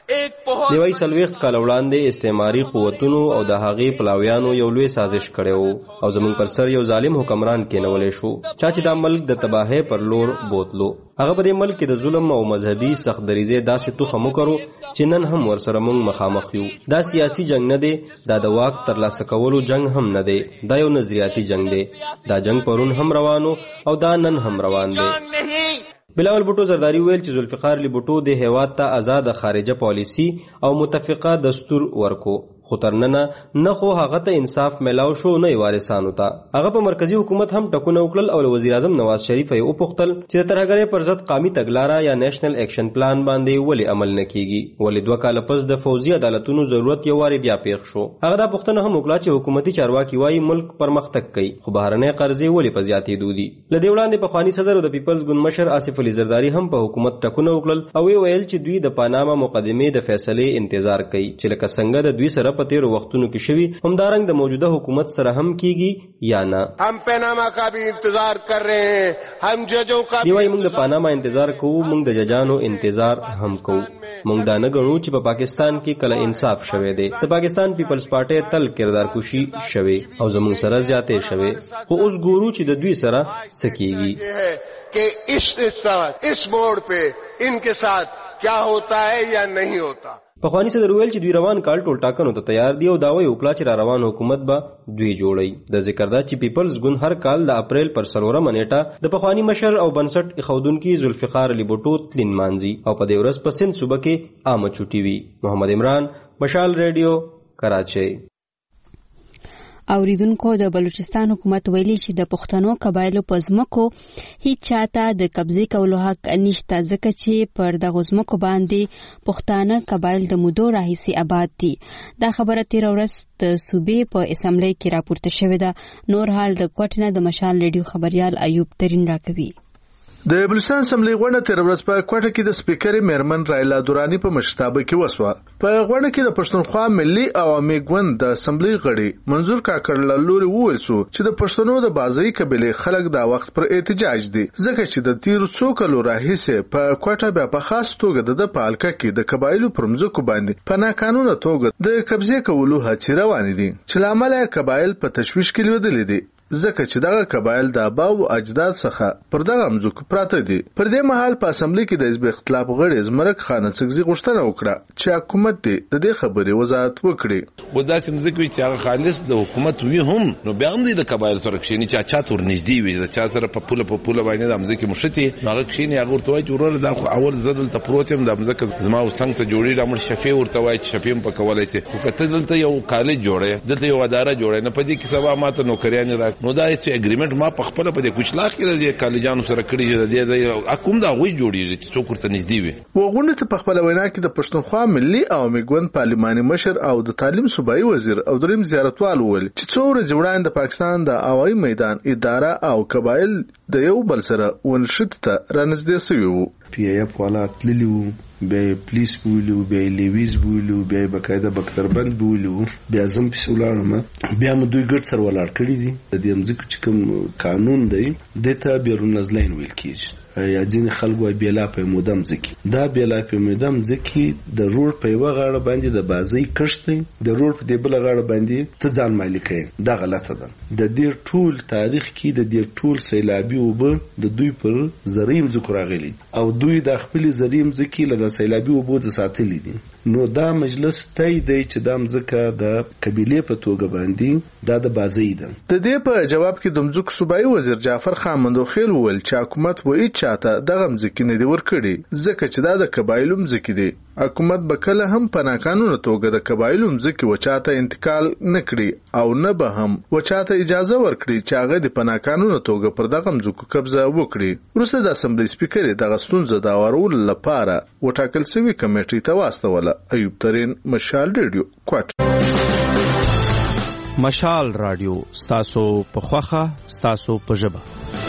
دی وای سلويخت کال وړاندې استعماري قوتونو او د هغې پلاویانو یو لوی سازش کړو او زمونږ پر سر یو ظالم حکمران کېنولې شو چا چې دا ملک د تباہی پر لور بوتلو. هغه په دې ملک کې د ظلم او مذهبي سخت دریزه داسې توخم وکړو چې نن هم ورسره مونږ مخامخ یو. دا سیاسي جنگ نه دی، دا د واک ترلاسه کولو جنگ هم نه دی، دا یو نظریاتي جنگ دی. دا جنگ پرون هم روانو او دا نن هم روان دی. بلاول بوټو زرداری ویل چې ذوالفقار علي بوټو د هیواد ته آزاد خارجه پالیسی او متفقه دستور ورکو، خو ترننه نه خو هغه ته انصاف میلاو شو نه وارثانو ته. هغه په مرکزی حکومت هم ټکونه وکړل او وزیر اعظم نواز شریف یې وپوښتل چې د ترهګرۍ پر ضد قومي تګلاره یا نیشنل ایکشن پلان باندې ولې عمل نه کیږي، ولې دوه کاله پس د فوزي عدالتونو ضرورت یو واری بیا پیښ شو. هغه دا پوښتنه هم وکړه چې حکومتي چارواکي وایي ملک پرمختګ کوي خو بهرنۍ قرضې ولې په زیاتېدو دي. له دې وړاندې پخوانی صدر او د پیپلز ګوند مشر آصف علي زرداری هم په حکومت ټکونه وکړل او ویل چې دوی د پاناما مقدمې د فیصلې انتظار کوي چې لکه څنګه د دوی سره په تیرو وختونو کې شوی همدارنګ د موجوده حکومت سره هم کیږي یا نه. هم پاناما کا بھی انتظار کر رہے ہیں، هم ججوں کا دی وای موږ د پاناما انتظار کوو، موږ د ججانو انتظار هم کوو. موږ دا نه غواړو چې په پاکستان کې کله انصاف شوه دی. د پاکستان پیپلز پارټي تل کردار کوشي شوه او زموږ سره زیاتې شوه، خو اوس ګورو چې د دوی سره سکیږي کہ اس اس موڑ پہ ان کے ساتھ کیا ہوتا ہے یا نہیں ہوتا. پخوانی صدر ویل چې دوی روان کال ټول ټاکنو ته تیار دي او داوی وکړه چې را روان حکومت به دوی جوړي. د ذکر دا چې پیپلز ګوند هر کال د اپریل پر څلورمه نیټه د پخوانی مشر او بنسټ ایښودونکي ذوالفقار علي بوټو تلین مانځي او په دې ورځ په سند صوبه کې عامه چوټي وي. محمد عمران، مشال ریډیو، کراچۍ. اوریدونکو د بلوچستان حکومت ویلي چې د پښتنو قبایلو په ځمکو هیڅ چاته د قبضې کولو حق نشته ځکه چې پر دغو ځمکو باندې پښتانه قبایل د مودو راهیسې آباد دي. دا خبره تېره ورځ د صوبې په اسمبلی کې راپورته شوې ده. نور حال د کوټ نه د مشال ریډیو خبریال ایوب ترین راکوي. د بلوچستان اسمبلی غونډه تیر ورځ په کوټه کې د سپیکر میرمن رایلا دورانی په مشرتابه کې وسوه. په غونډه کې د پښتونخوا ملي عوامي ګوند د اسمبلی غړي منظور کاکړ له لوري وویل شو چې د پښتنو د بازاري قبیلې خلک دا وخت پر احتجاج دي ځکه چې د تیر څو کلو راهیسې په کوټه بیا په خاص توګه د پالکه کې د قبایلو پر مځکو باندې په ناقانونه توګه د قبضې کولو هڅې روانې دي چې لامل یې قبایل په تشویش کې لیدلې دي ځکه چې دغه قبایل د آباو او اجداد څخه پر دغه مځکو پراته دي. پر دې مهال په اسمبلی کې د حزب اختلاف غړي زمرک خان څګزي غوښتنه وکړه چې حکومت دې د دې خبرې وضاحت وکړي. و داسې مځکې چې هغه خالص د حکومت وي هم نو بیا هم د قبایل سره کښیني چې چا تور نږدې وي د چا سره په پوله په پوله باندې د مځکې مشتي هغه کښیني هغه ورته وایي چې ورور دا خو اول زدل ته پروت یم د مځکه زما څنګه ته جوړي رامل شفیع ورته وایي چې شفیع په کولای شي خو کته دلته یو کالج جوړه دلته یو اداره جوړه نه پدې کې سبا ماته نوکریان را نو دا هیڅ اګریمنت ما په خپل په دې کوچلاخ کې د کالجانو سره کړی دی د اقوم دا غوي جوړیږي چې څوک ورته نږدې وي. وغونډه ته په خپل وینا کې د پښتونخوا ملي عوامي ګوند پارلماني مشر او د تعلیم صوبایي وزیر او دریم زیارتوال ول چې څو ورځې وړاندې د پاکستان د هوایي میدان اداره او قبایل د یو بل سره ونشت ته رانږدې شوي وو. پی ای اف والا تللی وو، بیا پولیس بولیو، بیا لیویز بولیو، بیا بقاعده بکتربند بولیو، بیا زم پسې ولاړم. بیا مو دوی ګډ سره ولاړ کړي دي. د دې مځکو چې کوم قانون دی دې ته بیرون نزلین ویل کېږي یا ځین خلکو بیلا په مودم ځکی دا بیلا په مودم ځکی د روډ په یو غاړه باندې د بازي کشت د روډ په دی بل غاړه باندې ته ځان مالک یې دا غلطه ده د دې ټول تاریخ کې د دې ټول سیلابي وبو د دوی پر زریم ذکر راغلي او دوی د خپل زریم ځکی له سیلابي وبو د ساتلې دي نو دا مجلس تای دی چې د مزکه د قبيله په توګه باندې دا د بازي ده د دې په جواب کې د مزک صوبایي وزیر جعفر خان مندوخیل وویل چې حکومت وایي چې دغه مزکه نه دی ورکړي ځکه چې دا د قبایلو مزکه دي حکومت به کله هم په ناقانونه توګه د قبایلو مزکه وچاته انتقال نکړي او نه به هم وچاته اجازه ورکړي چې هغه د په ناقانونه توګه پر دغه مزکه قبضه وکړي وروسته د اسمبلی سپیکر دغه ستونزه د اورول لپاره وټاکل شوی کمیټې ته واستوله ایوب ترين مشال رادیو کوټ مشال رادیو ستاسو په خوخه ستاسو په ژبه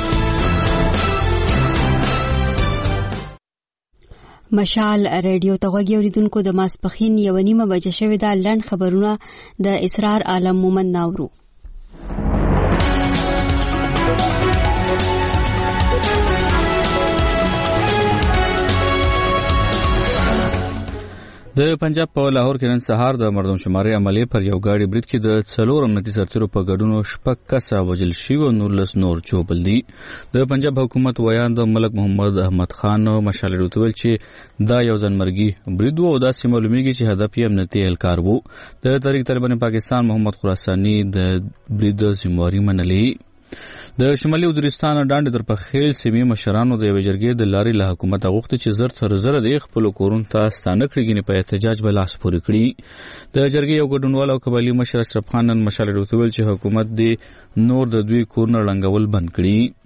مشال رادیو ته غوږی اوریدونکو د ماسپخین یو نیمه بجې شوې ده لنډ خبرونه د اسرار عالم مومن ناورو د پنجاب په لاهور کې نن سهار د مردم شماري عملیه پر یو گاډي برید کې د څلور امنیتي سرتیرو په ګډونو شپږ کسه وژل شوي او نورلس نور چوبل دي د پنجاب حکومت ویان د ملک محمد احمد خان مشال رضوی ویل چې دا یو ځانمرګي برید و او دا سیمه معلومیږي چې هدف یې امنیتي اهلکار وو د تحریک طالبان پاکستان محمد خراساني د برید ذمہواری منلې د شمالي وزیرستان ډانډ در په خیل سیمې مشرانو د یو جرګې د لارې له حکومت غوښتي چې زر تر زر د خپل کورون ته ستانه کړي په احتجاج بل اس پوری کړي د جرګې یو ګډونوال او قبایلی مشر اشرف خان نن مشال رسول چې حکومت دې نور د دوی کورن رنګول بند کړي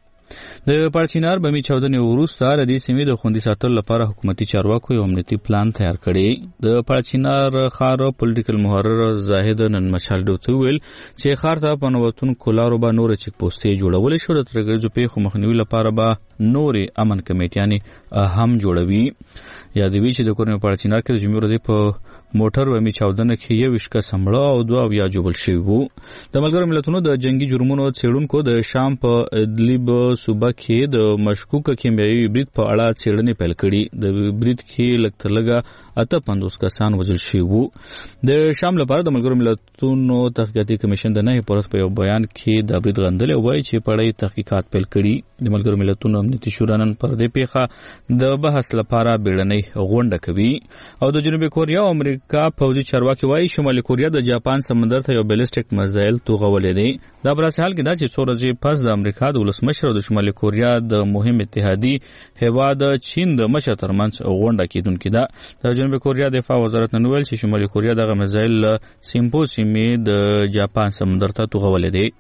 د پارچینار بمی چودنې وروسته د دې سیمې د خوندي ساتلو لپاره حکومتي چارواکو یو امنیتي پلان تیار کړی د پارچینار خار پولیټیکل محرر زاهد نن مشال دوت ویل چې خار ته په نوښتونو کولارو به نور چک پوسټې جوړول شو د ترګرځو په مخنیوي لپاره به نور امن کمیټیانې هم جوړوي یادوي چې د کورنۍ پارچینار کې د جمعې ورځې په موټر و می چاودنه کې یو وشکه سمړه او دوه بیا جوړل شوی وو د ملګرو ملتونو د جنگي جرمونو څېړونکو د شام په ادلب صوبه کې د مشکوک کیمیاوي برید په اړه څېړنې پیل کړي د برید کې لکه لګه اته پنځوس کسان وژل شوي وو د شام لپاره د ملګرو ملتونو تحقیقاتي کمیشن د نه پورت په یو بیان کې د برید غندل او وایي چې پړی تحقیقات پیل کړي د ملګرو ملتونو امنیتي شورا نن پر دې پیښه د بحث لپاره بیړنۍ غونډه کوي او د جنوبي کوریا او امریکا فوجي چارواکي وایي شمالي کوریا د جاپان سمندر ته یو بیلسټیک میزایل توغولې دی دا پر حال کې دا چې څو ورځې پس د امریکا د ولسمشر او د شمالي کوریا د مهم اتحادي هیواد چین د مشر ترمنځ غونډه کیدونکې ده د جنوبي کوریا دفاع وزارت نن ویل چې شمالي کوریا دغه میزایل سیمپو سیمې د جاپان سمندر ته توغولې دی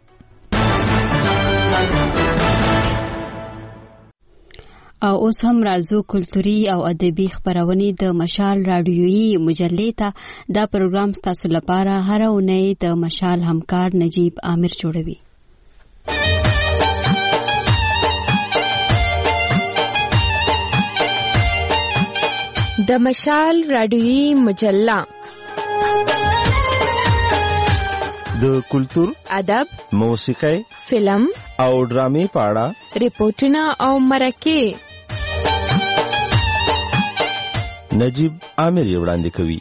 او اوس هم راځو کلتوري او ادبي خبرونه د مشال رادیويي مجلې ته دا پروګرام ستاسو لپاره هر اونۍ د مشال همکار نجیب عامر جوړوي د مشال رادیويي مجله د کلتور ادب موسیقي فلم او ډرامې په اړه ریپورتونه او مرکې نجیب عامر وړاندې کوي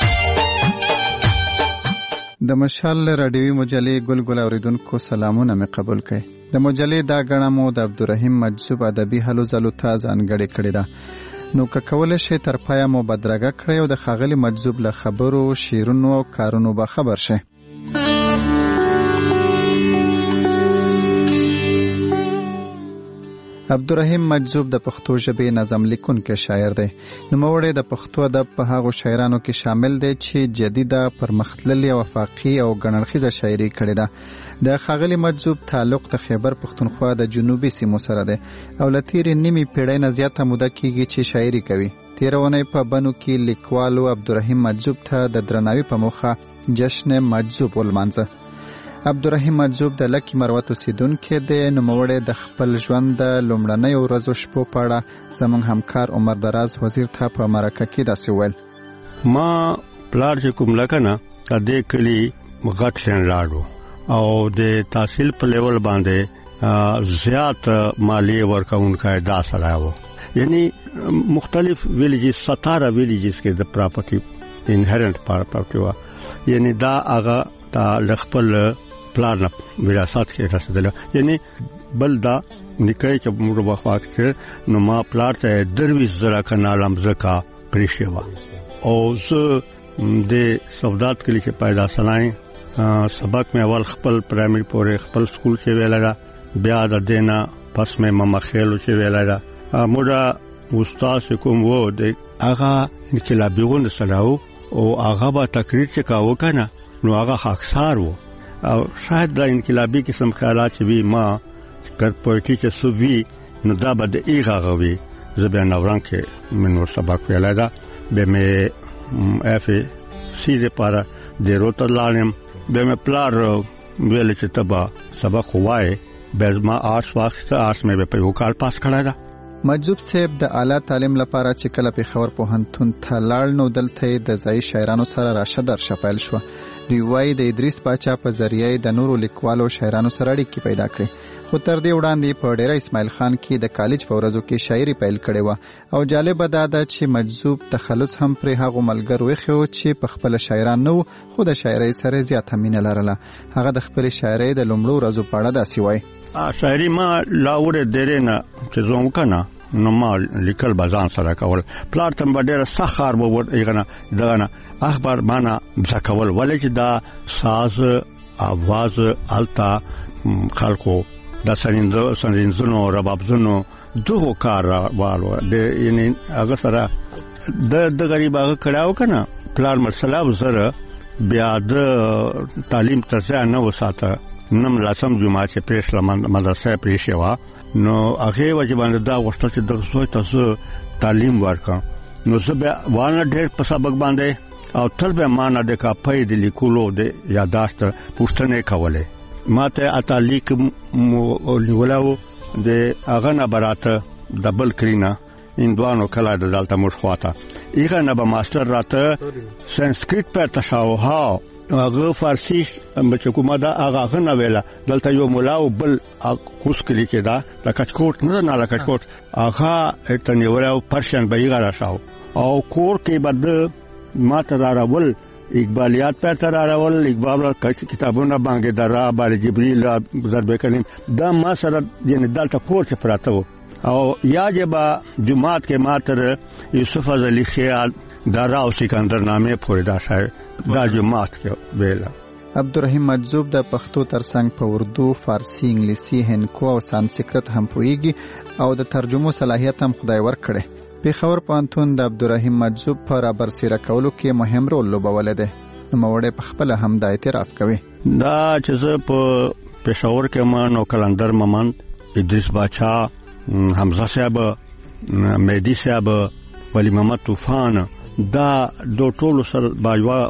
د مشال رادیوي مجلې ګلګل اوریدونکو سلامونه مې قبول کړئ د مجلې دا غړه مو د عبدالرحیم مجذوب ادبي هلو ځلو ته ځانګړې کړې ده نو که کولای شئ تر پایه مو بدرګه کړئ او د ښاغلي مجذوب له خبرو شعرونو او کارونو به خبر شئ عبدالرحیم مجذوب د پښتو ژبې نظم لیکونکی شاعر دی نوموړی د پښتو ادب په هغو شاعرانو کې شامل دی چې جدیده پرمختللې او افاقي او ګڼړخیزه شاعري کړې ده د ښاغلي مجذوب تعلق د خیبر پښتونخوا د جنوبي سیمو سره دی او له تېرې نیمې پیړۍ نه زیاته موده کېږي چې شاعري کوي تېره اونۍ په بنو کې لیکوالو عبدالرحیم مجذوب ته د درناوي په موخه جشن مجذوب ولمانځه عبدالرحیم مجذوب د لکي مروت اوسیدونکی دی نوموړی د خپل ژوند د لومړنیو ورځو شپو په اړه زموږ همکار عمر دراز وزیر ته په مرکه کې داسې ویل ما پلار چې کوم لکه نه د دې کلي غټ لنډلاړ او د تحصیل په لیول باندې زیات مالی ورکونکا دا سره و. یعنی مختلف ویلیجز ستاره ویلیجز کې د پراپرټي انهرنت پراپرټي و، یعنی دا هغه دا لخپل پلان وراثت کې رسیدل. یعنی بل دا نکای چې موږ وخت کې نو ما پلان ته درویش زرا کنالم زکا پریشوا او زه د سودات کلی کې پیدا سلای سبق مې اول خپل پرایمری پورې خپل سکول کې ویلا، بیا د دینا پس مې ممخېلو چې ویلا موږ استاد کوم وو د هغه انقلابیون سلاو او هغه به تقریر چې کاوه کنه نو هغه حقسار وو او شاید د انقلابی قسم خیالات چې وی ما کړ پویټی چې سووی نو دا به د ایغه غوي زبیا نوران کې منور سبق ویلا دا به مې اف سی د پاره د روتر لانم به مې پلار ویل چې تبا سبق وای به ما آس وخت آس مې په یو کال پاس کړی دا. مجذوب صاحب د اعلی تعلیم لپاره چې کله په خبر پوهنتون ته لاړ نو دلته د ځای شاعرانو سره راشه در شپایل شو. دوی وایي د ادریس باچا په ذریعه د نورو لیکوالو شاعرانو سره اړیکې پیدا کړې، خو تر دې وړاندې په ډیره اسماعیل خان کې د کالج په ورځو کې شاعري پیل کړې و او جالب دا ده چې مجذوب تخلص هم پر هغه ملګرو خو چې په خپل شاعران نو خو د شاعري سره زیات مینه لرله. هغه د خپل شاعري د لومړو ورځو په اړه داسې وایي: شاعري ما لاوره درنه چې زوم کنه نو ما لیکل بازان سره کول پلار تم ډېر سخر به ور ایغنه دغه اخبار معنا ځکول ولې چې دا ساز आवाज التا خلکو د سنیندو سنیندونو ربابزونو دغه کار والو د یعنی هغه سره د د غریب هغه کړهو کنه پلار مسله سره بیا د تعلیم ترڅ نه وساته نم لاسم جمعه چې پېښ لمن مدرسې پېښه وا نو هغه وجبان دا وشته چې د سوچ تاسو تعلیم ورکا نو زه وانه ډېر په سبق باندې او تل به معنا د کا پې د لیکلو د یاداشت پوښتنه کوله ماته اتالیک ولو د اغه براته دبل کرینا اندوانو کلا د دالته مشخواته ایغه نه به ماستر راته سنسکریت په تشاوها هغه فارسی چې کومه دا هغه نه ویله دلته یو مولا او بل کوس کلی کې دا د کچکوټ نه نه لکچکوټ هغه تنیوره پرشن به یې راښاو او کور کې بد ماته راول اقبالیات پر تر راول اقبال کتابونه باندې درا بار جبريل ضرب کریم دا ما سره یعنی دلته کور کې پراته او یاجبا جمعات کې ماتر یوسف علی خیال درا او سکندر نامه پورې دا شاعر دا جمعات کې ویلا. عبدالرحیم مجذوب د پښتو ترڅنګ په اردو، فارسی، انګلیسي، هندکو او سانسکریت هم پوهیږي او د ترجمو صلاحیت هم خدای ورکړي. پیښور پوهنتون د عبدالرحیم مجذوب پر برسېره کولو کې مهم رول لوبولی دی. نوموړی په خپله هم دا اعتراف کوي. دا چې زه په پېښور کې ما نو کلندر ممند، ادریس باچا، حمزه صاحب، مهدي صاحب، ولی محمد طوفان دا دو ټولو سره باجوا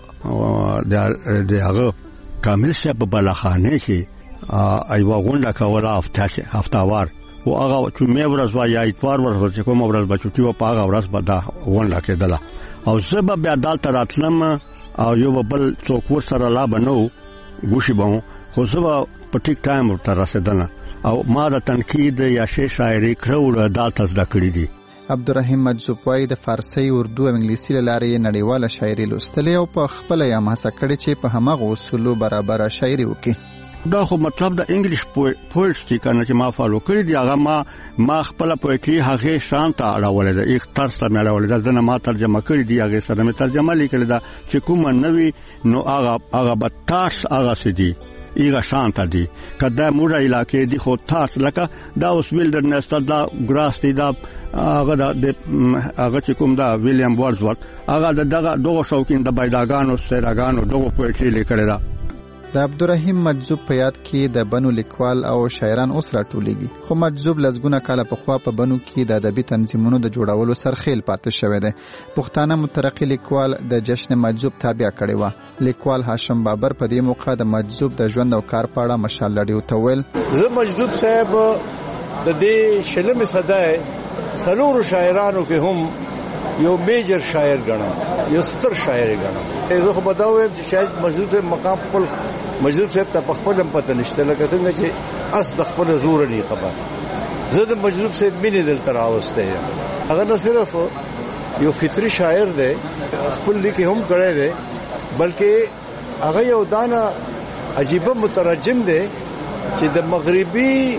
د هغه کامل صاحب بلاخانه کې ایوا غونډه کوله هفتهوار او هغه چې مې ورځ وای اتوار ورځ چې کوم ورځ بچو په هغه ورځ به دا غونډه کېدله او زه به بیا دالته راتلم او یو بل څوک ور سره لا بنو ګوشي به خو زه په ټیک ټایم ورته رسیدنه او ما د تنقید یا شی شاعري کړو دالته زده کړې دي. عبدالرحیم مجذوب وايي د فارسی، اردو او انګلیسي لارې نړیواله شاعري لوستلې او په خپل یې هڅه کړې چې په همغه اصولو برابر شاعري وکړي. دا خو مطلب د انګلیش پوئټري کنه چې ما فالو کړی دی هغه ما ما خپل پوئټري هغه شانته اړولې ده یک طرز ته مې اړولې ده نه ما ترجمه کړی دی هغه سره مې ترجمه لیکل ده چې کومه نوې نو هغه هغه بتاش هغه سدي ایغه شانته دي کله موږ علاقې دي خو تاسو لکه دا اوس ویلډر نست دا ګراس دی دا هغه د هغه چې کوم دا ویلیام وارزورث هغه دغه دغه شوکین د بایداګانو سیراګانو دغه پوئټري لیکل ده. د عبدالرحیم مجذوب په یاد کې د بنو لیکوال او شاعران اوس راټولېږي، خو مجذوب لسګونه کاله پخوا په بنو کې د ادبي تنظیمونو د جوړولو سرخیل پاتې شوی دی. پښتانه مترقي لیکوال د جشن مجذوب تابع کړی و. لیکوال هاشم بابر په دې موقع د مجذوب د ژوند او کار په اړه مشال لړیو ته ویل: زه مجذوب صاحب د دې شلمې صدای څلورو شاعرانو کې هم یو میجر شاعر ګڼم، یو ستر شاعر ګڼم. زه خو بداوم چې شاید مجذوب صاحب مقام خپل مجذوب صاحب ته په خپل پته نشته لکه څنګه چې اس د خپل زور نه خبر زه د مجذوب صاحب مینې دلته راوسته یم هغه نه صرف یو فطری شاعر دی خپل لیکي هم کړی دی بلکې هغه یو دانا عجیبه مترجم دی چې د مغربي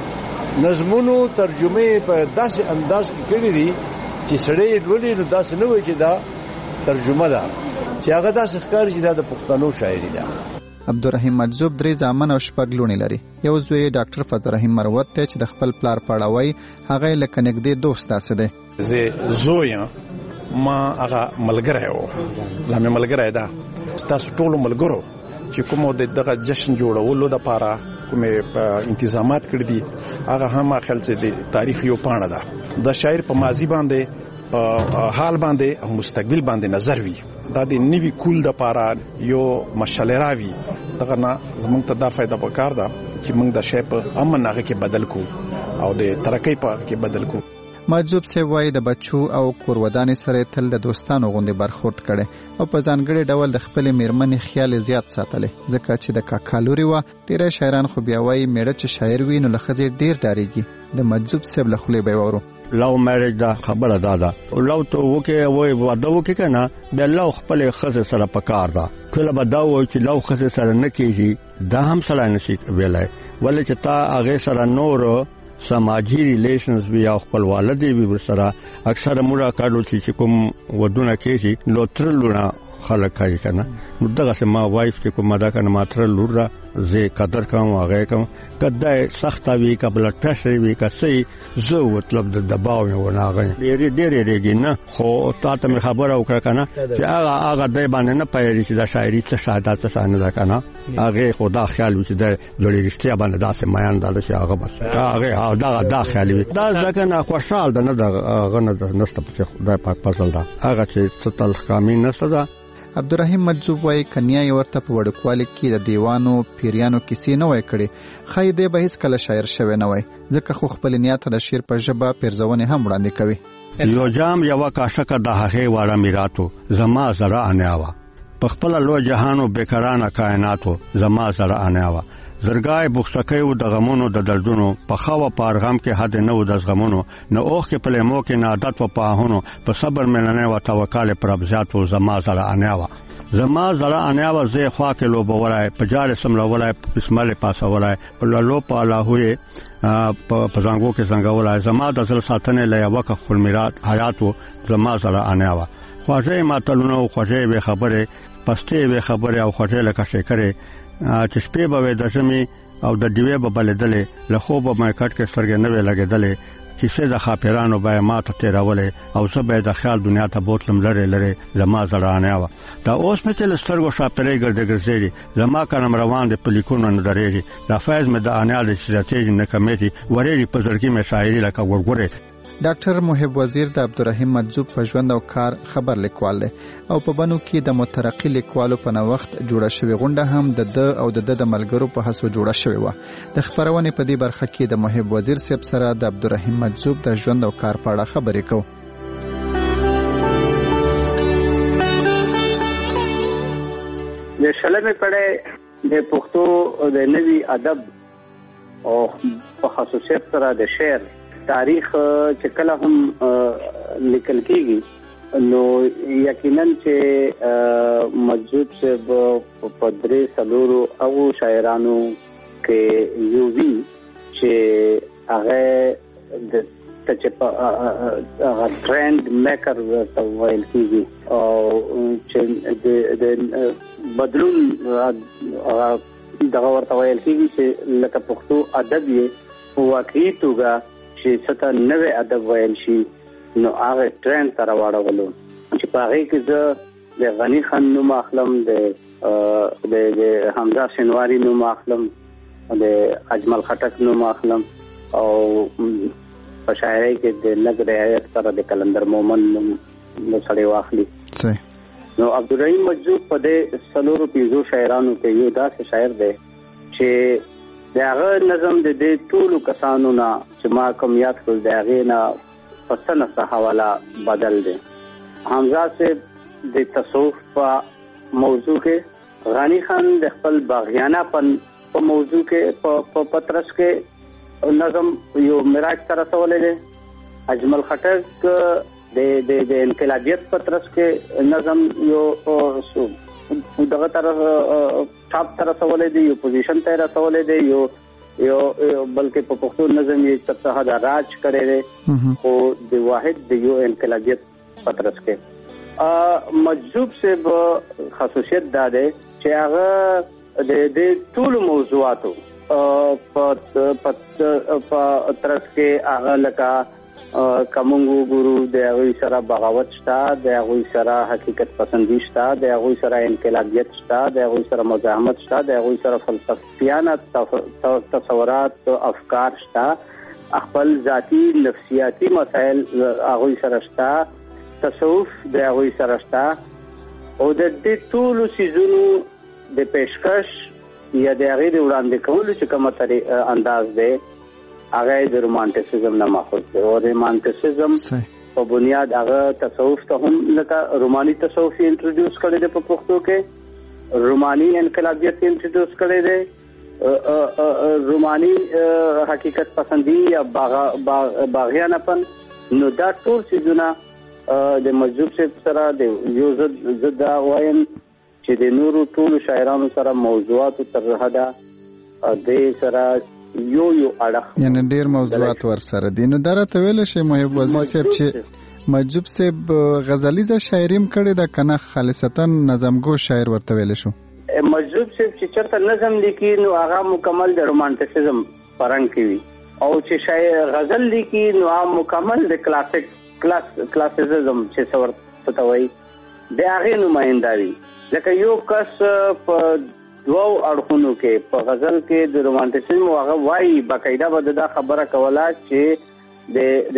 نظمونو ترجمه په داسې انداز کې کړی دی چې سړی ولې نو داسې نه وایي چې دا ترجمه ده چې هغه داسې ښکاري چې دا د پښتنو شاعري ده. عبدالرحیم مجذوب درې زامن او شپږ لوڼې لري. یو زوی ډاکټر فضل رحیم مروت ته چې د خپل پلار پاړاوی هغه لکه نږدې دوست تاسو دی. زه زوی ما هغه ملګری و لا مې ملګری ده تاسو ټول ملګرو چې کومه د دغه جشن جوړولو د پاره کومه انتظامات کړی دي هغه هم خپل څه د تاریخ یو پاڼه ده د شاعر په ماضی باندې په حال باندې او مستقبل باندې نظر وی دا د نیوی کول د پاره یو مشعل راوي دغه نه زمونږ ته دا فائدہ وکړ دا چې موږ د شی په امن هغه کې بدل کو او د ترقۍ په کې بدل کو. مجذوب سی وای د بچو او کورودانې سره تل د دوستانو غوندې برخورد کړي او په ځانګړي ډول د خپل میرمنې خیال زیات ساتلې ځکه چې د کاکالوري و ډیره شاعران خو بیا وای میړه چې شاعر وي نو لخذ ډیر ډاریږي. د مجذوب سی له خولې به ورو لو میرج دا خبره دادا لو ته وکي وای واده وکي کنه د لو خپل خزه سره پکار دا کله به دا وای چې لو خزه سره نه کیږي دا هم سره نشي ویلای ولې چې تا هغه سره نور سماجی ریلیشنز بیا خپل والدې به سره اکثر موږ کارو چې کوم ودونه کېږي نو ترلونه خلک کوي کنه نو دغه سم ما وایف چې کوم دا کنه ما ترلور را زه قدر کوم هغه کوم کدا سخت وی قبل پرشر وی کسي زه مطلب د دباو یو نه غي ډېر ډېر ډېر نه خو تاسو مې خبره وکړه کنه چې هغه هغه دای باندې نه پېری چې دا شاعري څه شاعرات څه نه ده کنه هغه خدا خیال و چې د لوري رښتیا باندې داسې میان داله چې هغه بس هغه دا دا خیال وي دا ځکه نه خوشحال ده نه دا غنه د نسته په خدای پاک فضل ده هغه چې ستل خامین نه صدا. عبدالرحیم مجذوب وای کنیا یې ورته په وړوکوالي کې د دیوانو پیریانو کیسې نه وای کړي خای دې به هیڅ کله شاعر شوی نه وای ځکه خو خپل نیت د شعر په ژبه پیرزونه هم وړاندې کوي. یو جام یو کاشکه د هغه واړه میراتو زما زړه انیاوه په خپل لو جهانو بیکرانه کائناتو زما زړه انیاوه زرګای بوخسکیو د غمونو د دردونو په خوا پارغم کې حد نه و د غمونو نه اوخ کې پلمو کې نه عادت و پاهونو په صبر ملنه و توکل پر ابزاتو زما زړه انیاوه زما زړه انیاوه زه خوا کې لو بولای په جار سملا ولای بسم الله پاسه ولای په لو په الله وي په پزانګو کې څنګه ولای زما د زل ساتنه لیا وک خپل میراث حیاتو زما زړه انیاوه خواجه ماتلونو خواجه به خبره پسته به خبره او خواجه لکه شکره چې شپې به د شمي او د دیوې به بلدلې له خوب مې کټ کې سترګې نه وې لګېدلې چې څه د خاپیرانو به ماته تیرولې او څه به د خیال دنیا ته بوتلم لره لره زما زړه و دا اوس مې چې لسترګو شاپېرې ګرځې ګرځېږي زما کلم روان د پلیکونو نه درېږي دا فایز مې د انیا د شریعتي نه کمیټي ورېږي په زړګي مې شاعري لکه ورګوره. ډاکټر محب وزیر د عبدالرحیم مجذوب په ژوند او کار خبر لیکوال دی او په بنو کې د مترقی لیکوالو په نوښت جوړه شوې غونډه هم د د او د د ملګرو په هڅو جوړه شوې و. د خبرونې په دې برخه کې د محب وزیر صاحب سره د عبدالرحیم مجذوب د ژوند او کار په اړه خبرې کوو. د شلمې پړې د پښتو د نوي ادب او په خصوصیت سره د شعر تاریخ چې کله هم لیکل کېږي نو یقینا چې مجذوب صاحب په درې څلورو او شاعرانو کې یو وی چې هغه د هغه ټرند میکر ته ویل کېږي او چې د بدلون دغه ورته ویل کېږي چې لکه پښتو ادب یې واقعي توګه چې څه نوې ادب ویل شي نو هغه ټرند سره واړولو چې په هغه کې زه د غنی خان نوم اخلم د د حمزه شنواری نوم اخلم د اجمل خټک نوم اخلم او په شاعرۍ کې د لګ رعایت سره د کلندر مومن نوم د سړی واخلي. نو عبدالرحیم مجذوب په دې څلورو پنځو شاعرانو کې یو داسې شاعر دی چې د هغه نظم د دې ټولو کسانو نه چې ما کوم یاد کړل د هغې نه په څه نه څه حواله بدل دی. حمزه صاحب د تصوف په موضوع کې غانی خان د خپل باغیانه په موضوع کې په پترس کې نظم یو مراج سره سوالې ده. اجمل خټک د د د انقلابیت پترس کې نظم یو دغه طرف ټاپ طرف سوالې دی، یو پوزیشن ته رسولې دی، یو یو بلکې په پښتو نظم یې تبصره د راج کړی دی خو د واحد د یو انقلابیت پترس کې مجذوب سے خصوصیت دا ده چې هغه د د ټول موضوعاتو په په ترس کې هغه لکه کومو ګورو د هغه سره بغاوت شته، د هغه سره حقیقت پسندی شته، د هغه سره انقلابیت شته، د هغه سره مزاحمت شته، د هغه سره فلسفیانه تصورات افکار شته، خپل ذاتی نفسیاتی مسائل هغه سره شته، تصوف د هغه سره شته او د دې ټول سيزونو د پیشکش یا د هغه د وړاندې کولو چې کومه طریقه انداز دی هغه د رومانټیسزم نه ماخوذ دی او رومانټیسزم په بنیاد هغه تصوف ته هم لکه روماني تصوف انټروډیوس کړی دی په پښتو کې، روماني انقلابیت انټروډیوس کړی دی، روماني حقیقت پسندی یا باغیانپن. نو دا ټول سيزونه د مجذوب سره د یو زد دا وایم چې د نورو ټول شاعرانو سره موضوعات تر حدا د سره یو یو اړه یعنی ډیر موضوعات ور سره دي. نو درته ویل شي محب وزیر صاحب چې مجذوب صاحب غزلیزه شاعریم کړي د کنه خالصتا نظمګو شاعر ورته ویل شو. مجذوب صاحب چې چرته نظم لیکي نو هغه مکمل د رومانټیسزم فرنګ کوي او چې شاعر غزل لیکي نو هغه مکمل د کلاسیک کلاس کلاسیزم چې څور پتوي د هغه نمائنده وي. لکه یو کس په دوو اړخونو کې په غزل کې د رومانټیسزم هغه وایي باقاعده به دا خبره کوله چې د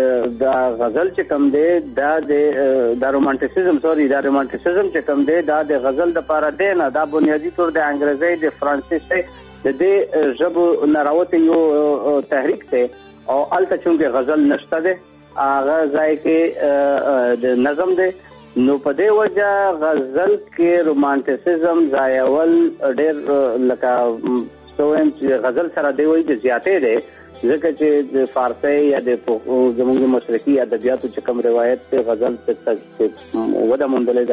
د غزل چې کوم دی دا د رومانټیسزم سوري دا رومانټیسزم چې کوم دی دا د غزل د پاره دی نه، دا بنیادی طور د انګریزي د فرانسیسي د دې ژبو نراوت یو تحریک دی او الته چې غزل نشته دی هغه ځای کې د نظم دی. نو په دې وجه غزل کې رومانټیسزم ځایول ډېر لکه سویم چې غزل سره دی وایي چې زیاتې دی ځکه چې د فارسی یا د زموږ مشرقي ادبیاتو چې کوم روایت ته غزل ته وده موندلې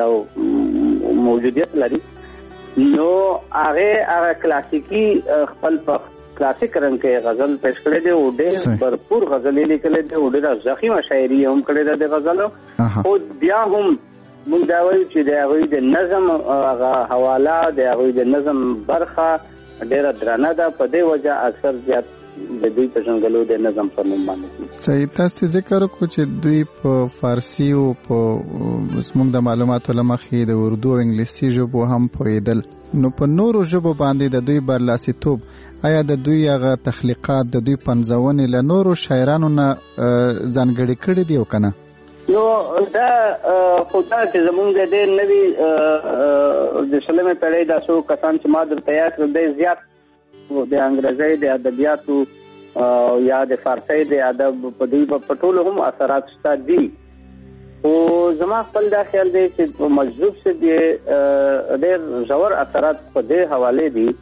دا موجودیت لري نو هغه هغه کلاسیکي خپل په کلاسیک رنګ کې غزل پېښ کړی دی او ډېر بھرپور غزلې لیکلې دي او ډېر ځخیمه شاعري هم کړې ده د غزلو او بیا هم موږ دا وایو چې د هغوی د نظم هغه حواله د هغوی د نظم برخه ډېره درنه ده په دې وجه اکثر زیات د دوی په ځنګلو د نظم په نوم باندې. صحیح. تاسو ذکر وکړو چې دوی په فارسی او په زموږ د معلوماتو له مخې د اردو او انګلیسي ژبو هم پوهېدل، نو په نورو ژبو باندې د دوی برلاسیتوب آیا د دوی هغه تخلیقات د دوی پنځونې له نورو شاعرانو نه ځانګړي کړي دي او که نه؟ نو دا خو دا چې زمونږ د دې نوي د شلمې پېړۍ دا څو کسان چې ما درته یاد کړل دی زیات د انګریزۍ د ادبیاتو یا د فارسۍ د ادب په دوی په ټولو هم اثرات شته دي. خو زما خپل دا خیال دی چې مجذوب صاحب یې ډېر ژور اثرات په دې حوالې دي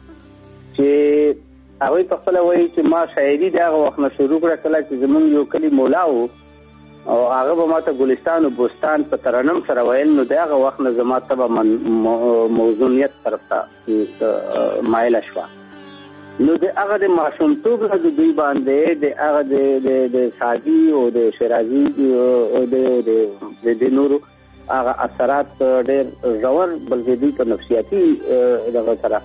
چې هغوی په خپله وایي چې ما شاعري د هغه وخت نه شروع کړه کله چې زمونږ یو کلي مولا و او هغه به ماته ګلستان او بوستان په ترنم سره ویل نو د هغه وخت نه زما طبعا موزونیت طرف ته مایله شوه. نو د هغه د ماشومتوب نه د دوی باندې د هغه د سعدي او د شیرازي او د نورو هغه اثرات ډېر ژور بلکې دوی په نفسیاتي دغه سره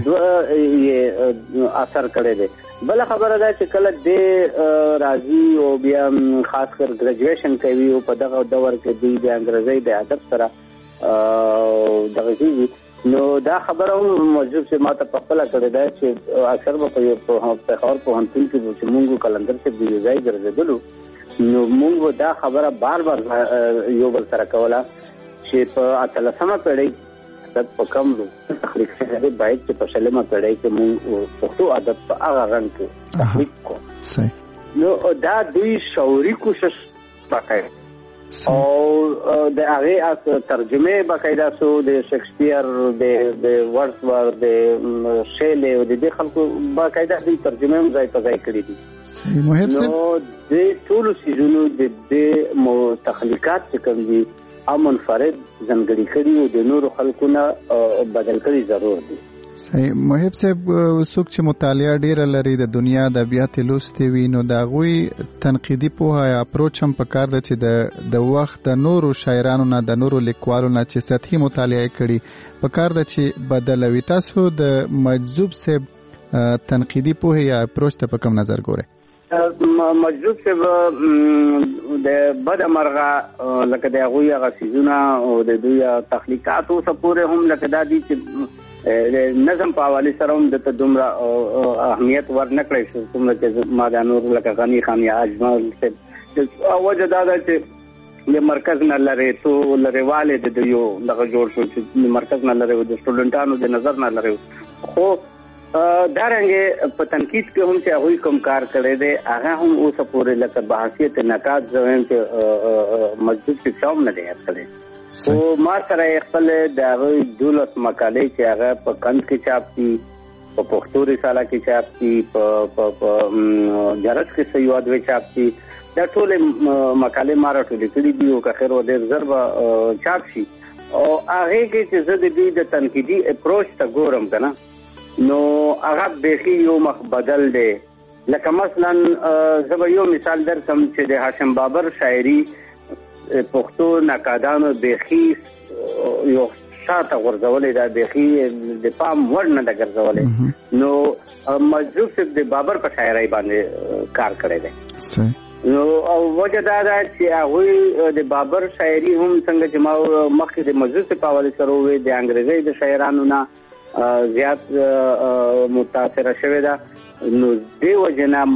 یې اثر کړی دی. بله خبره ده چې کله د راځي او بیا خاص کر ګریجویشن کوي او په دغه دور کې دوی د انګریزۍ د ادب سره دغه کېږي نو دا خبره هم مجذوب صاحب ماته په خپله کړې ده چې اکثر به په پېښور پوهنتون کې چې موږ قلندر صاحب د یو ځای ګرځېدلو نو موږ دا خبره بار بار یو بل سره کوله چې په اتلسمه پېړۍ ادب په کم تخلیق شوی باید چې په شلمه پېړۍ کې موږ پښتو ادب په هغه رنګ کې تخلیق کړو. نو دا دوی شعوري کوشش وکړ او د هغه ترجمه باقاعده سو د شکسپیر د د ورډسورث د شیلی او د دې خلکو باقاعده د ترجمه هم ځای په ځای کړی دي. صحیح محب صاحب نو د ټول سيزونو د د تخلیقات چې کوم دي امنفرد ځنګړي کړي او د نورو خلکو نه بدل کړي ضرور دي. صحیح محب صاحب څوک چې مطالعه ډیره لري د دنیا د ادبیات لوستي وي نو دا غوي تنقیدي پوهه یا اپروچ هم پکار دی چې د د وخت د نورو شاعرانو نه د نورو لیکوالو نه چې سطحي مطالعه کړي پکار دی چې بدلوي. تاسو د مجذوب صاحب تنقیدي پوهه یا اپروچ ته په کوم نظر ګورئ؟ مجذوب صاحب د بد مرغه لکه د غوي هغه سيزونه او د دوی تخلیقات او سپوره هم لکه د دې چې نظم په حواله سره هم د دومره اهمیت ورنکړی شو کومه چې ما د نور لکه غنی خان یا اجمل څه وجه دا ده چې د مرکز نه لري تو لريواله د یو دغه جوړ شو چې مرکز نه لري د سټوډنټانو د نظر نه لري خو دارنګه په تنقید کې هم چې هغه کوم کار کړی دی هغه هم اوس پورې لکه بحثیت نقاد زوین چې مجذوب څه هم نه دی کړی. او ما سره خپل د هغه دولت مقالې چې هغه په کند کې چاپ دي په پښتو رساله کې چاپ دي په په جرس کې سیواد وی چاپ دي دا ټول مقالې ما راټولې کړې دي او که خیر و ډېر ضرب چاپ شي او هغه کې چې زه د دې د تنقیدي اپروچ ته ګورم کنه نو هغه بهي یو مخ بدل دی. لکه مثلا زه یو مثال درکم چې د هاشم بابر شاعري پښتو نقادانو بهي یو شاته ورځولې دا بهي د پام ور نه ګرځولې نو مجذوب صاحب د بابر په شاعري باندې کار کړی دی نو او وجه دا ده چې هغه د بابر شاعري هم څنګه چې ما مخکې د مجذوب صاحب په حواله سره وې د انګريزي د شاعرانو نه زیات متاثر شوه دا نو دیو جنام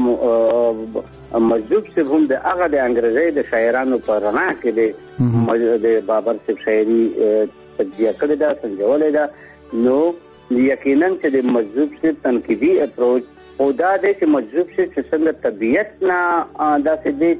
مجذوب صاحب هم د هغه د انګريزي د شاعرانو په رڼا کې د بابر صاحب شاعري تجزیه کړې ده سنجولې ده نو یقینا چې د مجذوب صاحب تنقیدي اپروچ او دا د چې مجذوب صاحب څنګه طبيعت نه داسې دي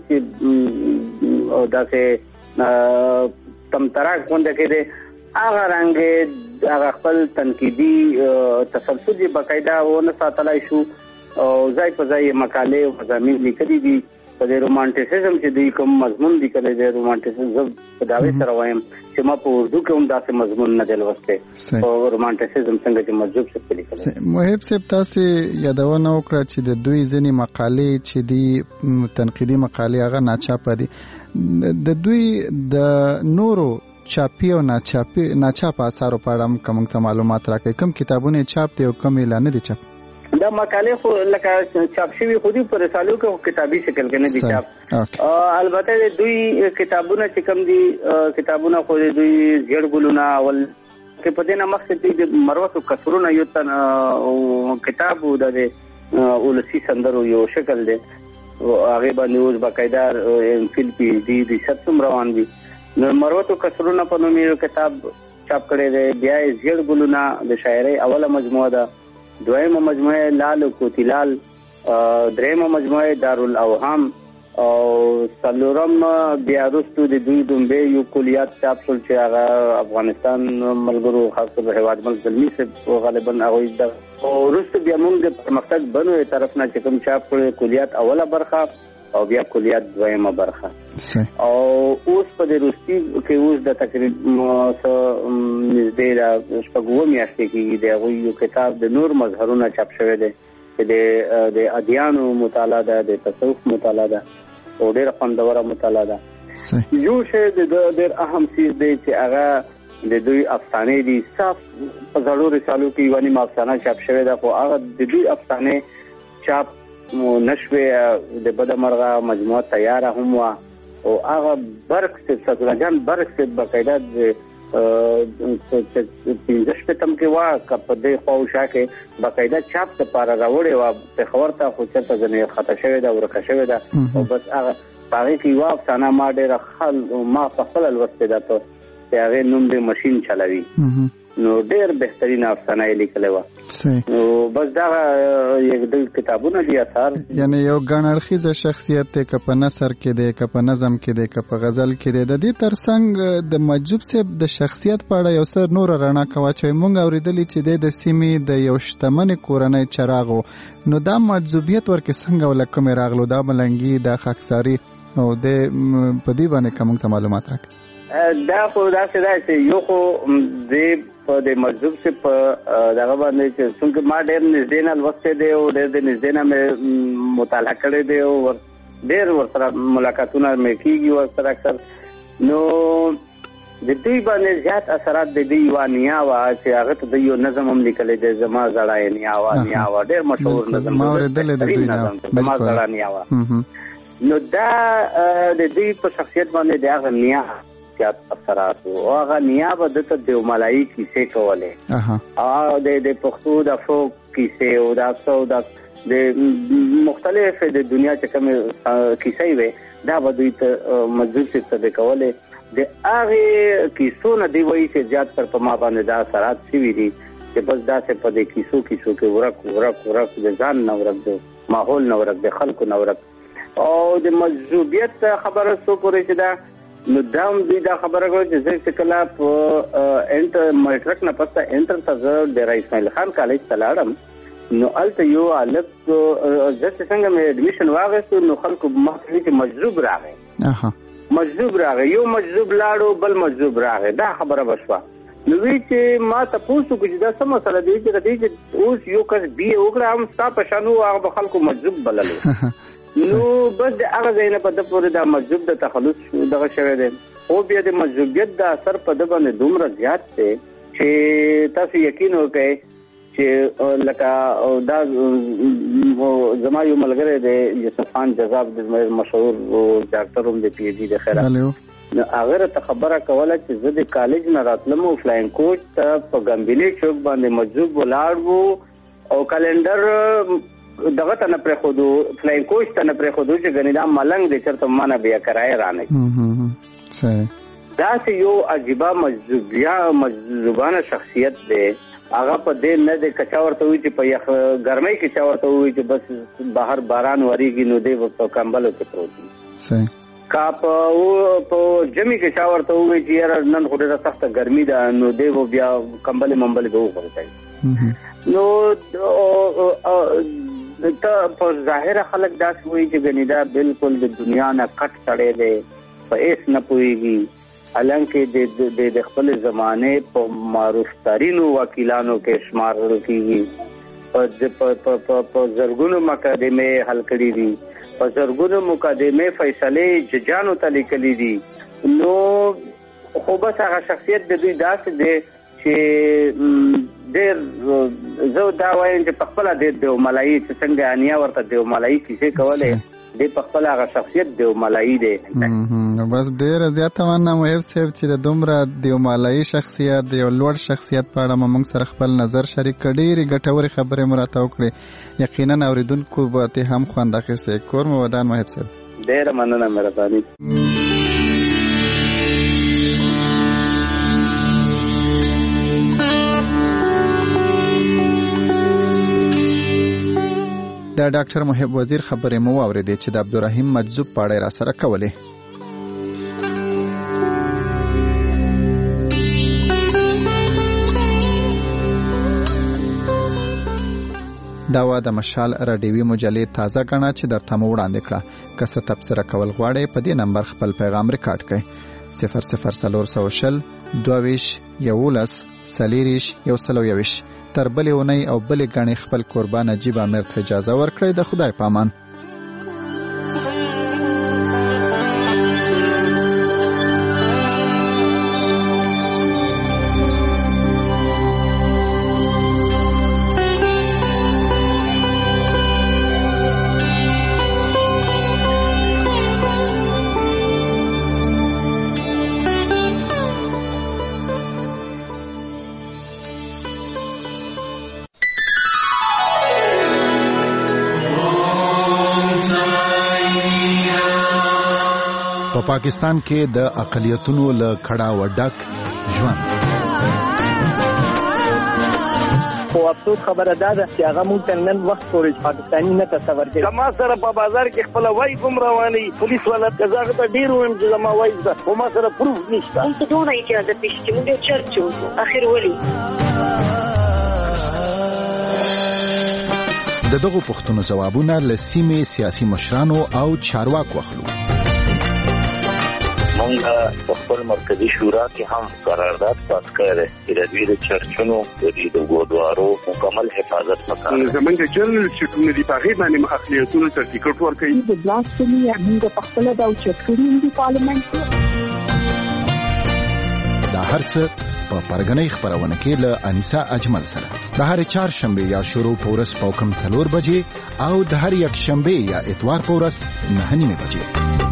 چې او داسې تم تراک باندې کې هغه رنګ هغه خپل تنقیدي تسلسل دی باقاعده ونه ساتلای شو او ځای په ځای مقالې او مضامین لیکلي دي په د رومانټیسزم چې دوی کوم مضمون لیکلی دی رومانټیسزم په دعوی سره وایم چې ما په اردو کې هم داسې مضمون نه دی لوستی او رومانټیسزم څنګه چې مجذوب صاحب لیکلی. محب صاحب تاسې یادونه وکړه چې د دوی ځینې مقالې چې دي تنقیدي مقالې هغه ناچاپه دي د دوی د نورو چاپی او ناچاپی ناچاپ اثارو په اړه کوم ته معلومات راکړي کوم کتابونه چاپ دي او کوم اعلان دي چاپ دا مقالې خو لکه چاپ شوی خو دي پر رسالو کې کتابي شکل کې نه دي چاپ البته دوی کتابونه چې کوم دي کتابونه خو دوی زیړ ګلونه ول کې په دې نه مقصد دي مروت کثرونه یو تن کتاب د ولسی سندرو یو شکل دی هغه باندې اوس باقاعده ام فل پی ډي ریسرچ روان دي نو مروت کثرونه په نوم یو کتاب چاپ کړی دی بیا زیړ ګلونه د شاعري اوله مجموعه ده دویمه مجموعه لال او کوتیلال دریمه مجموعه دارالاوهام او څلورم بیا وروسته د دوی دومبه یو کلیات چاپ شول چې هغه افغانستان ملګرو خاصه په هواد ملک زلمی سه غالبا هغه د او وروسته بیا موږ د پرمختګ بنو طرف نه چې کوم چاپ کړی کلیات اوله برخه او بیا کلیات دویمه برخه او اوس په د روسي کې اوس د تقریبا نږدې د شپږو میاشتې کې د هغه یو کتاب د نور مظهرونه چاپ شوی دی چې د ادیانو مطالعه ده د تصوف مطالعه ده او ډېر خوندوره مطالعه ده. یو شی د ډېر اهم څیز دی چې هغه د دوی افسانې دي صاف په زړو رسالو کې یو نیم افسانه چاپ شوی ده خو هغه د دوی افسانې چاپ نشوه د بده مرغه مجموعه تیاره هم وا او هغه برق سے سګراجان برق سے باقاعده پنځه شپږم کې وا کپ دې خواوشا کې باقاعده چاپ ته پاره راوړې وا په خبرته خو چرته ځنه خطا شوی دا ورکه شوی دا او بس هغه هغه کې وا افسانه ما ډېر خل ما په خپل الوسته دا ته هغه نوم دې ماشين چلوي نو ډېر بهترین افسانه لیکلې و نو بس دا یو د کتابونو دي اثر یعنی یو ګڼړخیزه شخصیت ته ک په نثر کې دی ک په نظم کې دی ک په غزل کې دی د دې ترڅنګ د مجذوب صاحب د شخصیت په اړه یو څه نور رڼا کوي چې مونږ اوریدلی چې د سیمې د یو شتمن کورنۍ چراغو نو دا مجذوبیت ورکه څنګه ولکه مې راغلو دا ملنګي د خاکساری او د په دې باندې کوم ته معلومات راکړي دا خو دا څه دی چې یو خو د په د مجذوب سے په دغه باندې چې څنګه ما ډېر نږدې نه لوسته دی او ډېر د نږدې نه مې مطالعه کړی دی او ډېر ورسره ملاقاتونه مې کېږي ورسره اکثر نو د دوی باندې زیات اثرات د دوی وانیا وا چې هغه ته د یو نظم هم لیکلی دی زما زړه نیا وا نیا وا ډېر مشهور نظم ما اورېدلی د دوی نه زما زړه نیا وا نو دا د دوی په شخصیت باندې د هغه نیا زیات اثرات او هغه نیابه د دیو ملایي کیسې کولې او د د پښتو د فوک کیسې او د څو د د مختلف د دنیا چې کوم کیسې وي دا به دوی ته مجذوب څه د کولې د هغه کیسو نه دی وایي چې زیات تر په ما باندې دا اثرات شوي دي چې بس دا څه په دې کیسو کیسو کې ورک ورک ورک د ځان نه ورک د ماحول نه ورک د خلکو نه ورک او د مجذوبیت خبره سو پورې چې دا نو دا هم دوی دا خبره کوي چې زه چې کله په انټر میټرک نه پسته انټر ته زه ډیر اسماعیل خان کالج ته لاړم نو الته یو الګ زه څنګه مې اډمیشن واغستو نو خلکو ما ته چې مجذوب راغی اها مجذوب راغی یو مجذوب لاړو بل مجذوب راغی دا خبره بشوا نو وی چې ما ته پوښتنه کوي دا سم سره دی چې اوس یو کس بي وګړه هم ستا په شانو هغه خلکو مجذوب بللو نو بس د هغه ځای نه په د پورې دا مجذوب د تخلص دغه شوی دی او بیا د مجذوبیت د اثر په د باندې دومره زیات دی چې تاسو یقین وکړئ چې لکه دا زما یو ملګری دی یوسف خان جذاب د مشهور ډاکټر هم دی پی ایچ ډي د خیره نو هغه ته خبره کوله چې زه د کالج نه راتلم او فلاین کوچ ته په ګمبلي چوک باندې مجذوب ولاړ وو او کلندر دغه ته نه پرې خودو فلاین کوچ ته نه پرې خودو چې غنی دا ملنګ د چرته معنا بیا کرای رانه صحیح دا چې یو عجیبه مجذوبیا مجذوبانه شخصیت دی هغه په دې نه د کچاورته وي چې په یخ ګرمۍ کې چاورته وي چې بس بهر باران وریږي نو دی په کمبل کې پروت دی صحیح کا په په جمی کې چاورته وي چې نن خو ډېره سخته ګرمي ده نو دی بیا کمبل ممبل به وغورځي نو ته په ظاهر خلک دا وایي چې غنیدا بالکل د دنیا نه کټ تړې دی په هیڅ نه پوهیږي حالانکه د د خپل زمانه په معروف ترینو وکیلانو کې شمارل کیږي په په زرګونو مقدمه حل کړي دي په زرګونو مقدمه فیصله ججانو ته لیکلي دي نو خو بس هغه شخصیت د دوی داسې دی چې ډېر زه دا وایم چې په خپله ډېر دیو ملایي چې څنګه انیا ورته دیو ملایي کیسې کولې دې په خپله هغه شخصیت دیو ملایي دی نو بس ډېره زیاته مننه محب صاحب چې د دومره دیو ملایي شخصیت د یو لوړ شخصیت په اړه موږ سره خپل نظر شریک کړي ډېرې ګټورې خبرې مو راته وکړې یقینا اورېدونکو به ترې هم خوند اخیستی کور مو ودان محب صاحب ډېره مننه مهرباني د ډاکټر محب وزیر خبرې مو واورېدې چې د عبدالرحیم مجذوب په اړه را سره کولې. دا وا د مشال راډیوي مجلې تازه غنا چې درته مو وړاندې کړه. که څه تبصره کول غواړئ په دې نمبر خپل پیغام ریکارډ کړئ صفر صفر څلور سوه شل دوه ویشت یولس څلېرویشت یو سل او یوویشت. تر بلې اونۍ او بلې ګڼې خپل قربان نجیب امیر ته اجازه ورکړئ. د خدای په امان. پاکستان کې د اقلیتونو له کړه وډک ژوند خو افسوس خبره ده چې هغه موږ ته نن وخت پورې پاکستاني نه تصور کوي. ما سره په بازار کې خپل وای کوم رواني پولیس والا قزاق ته ډیر ویم چې ما وای ده خو ما سره پروف نشته. څه دوه اجازه پېښې موږ چرچو اخر ولي د دغو پوښتنو ځوابونه له سیمې سیاسي مشرانو او چارواکو اخلو. مونږ په خپل مرکزی شورا کې هم قرارداد پاس کړی چې د دوی د چرچونو د دوی د ګودوارو مکمل حفاظت وکړي. زمونږ جنرال چې د پاغي باندې اقلیتونو سرټیفیکټ ورکړي. د بلاسفمي موږ په خپل د چرچونو د پارلمان دا هرڅه په پرګنۍ خبرونه کې له انیسا اجمل سره د هر چهار شنبه یا شروع پورس پاکم څلور بجې او د هر یک شنبه یا اتوار پورس نه نیمه بجې.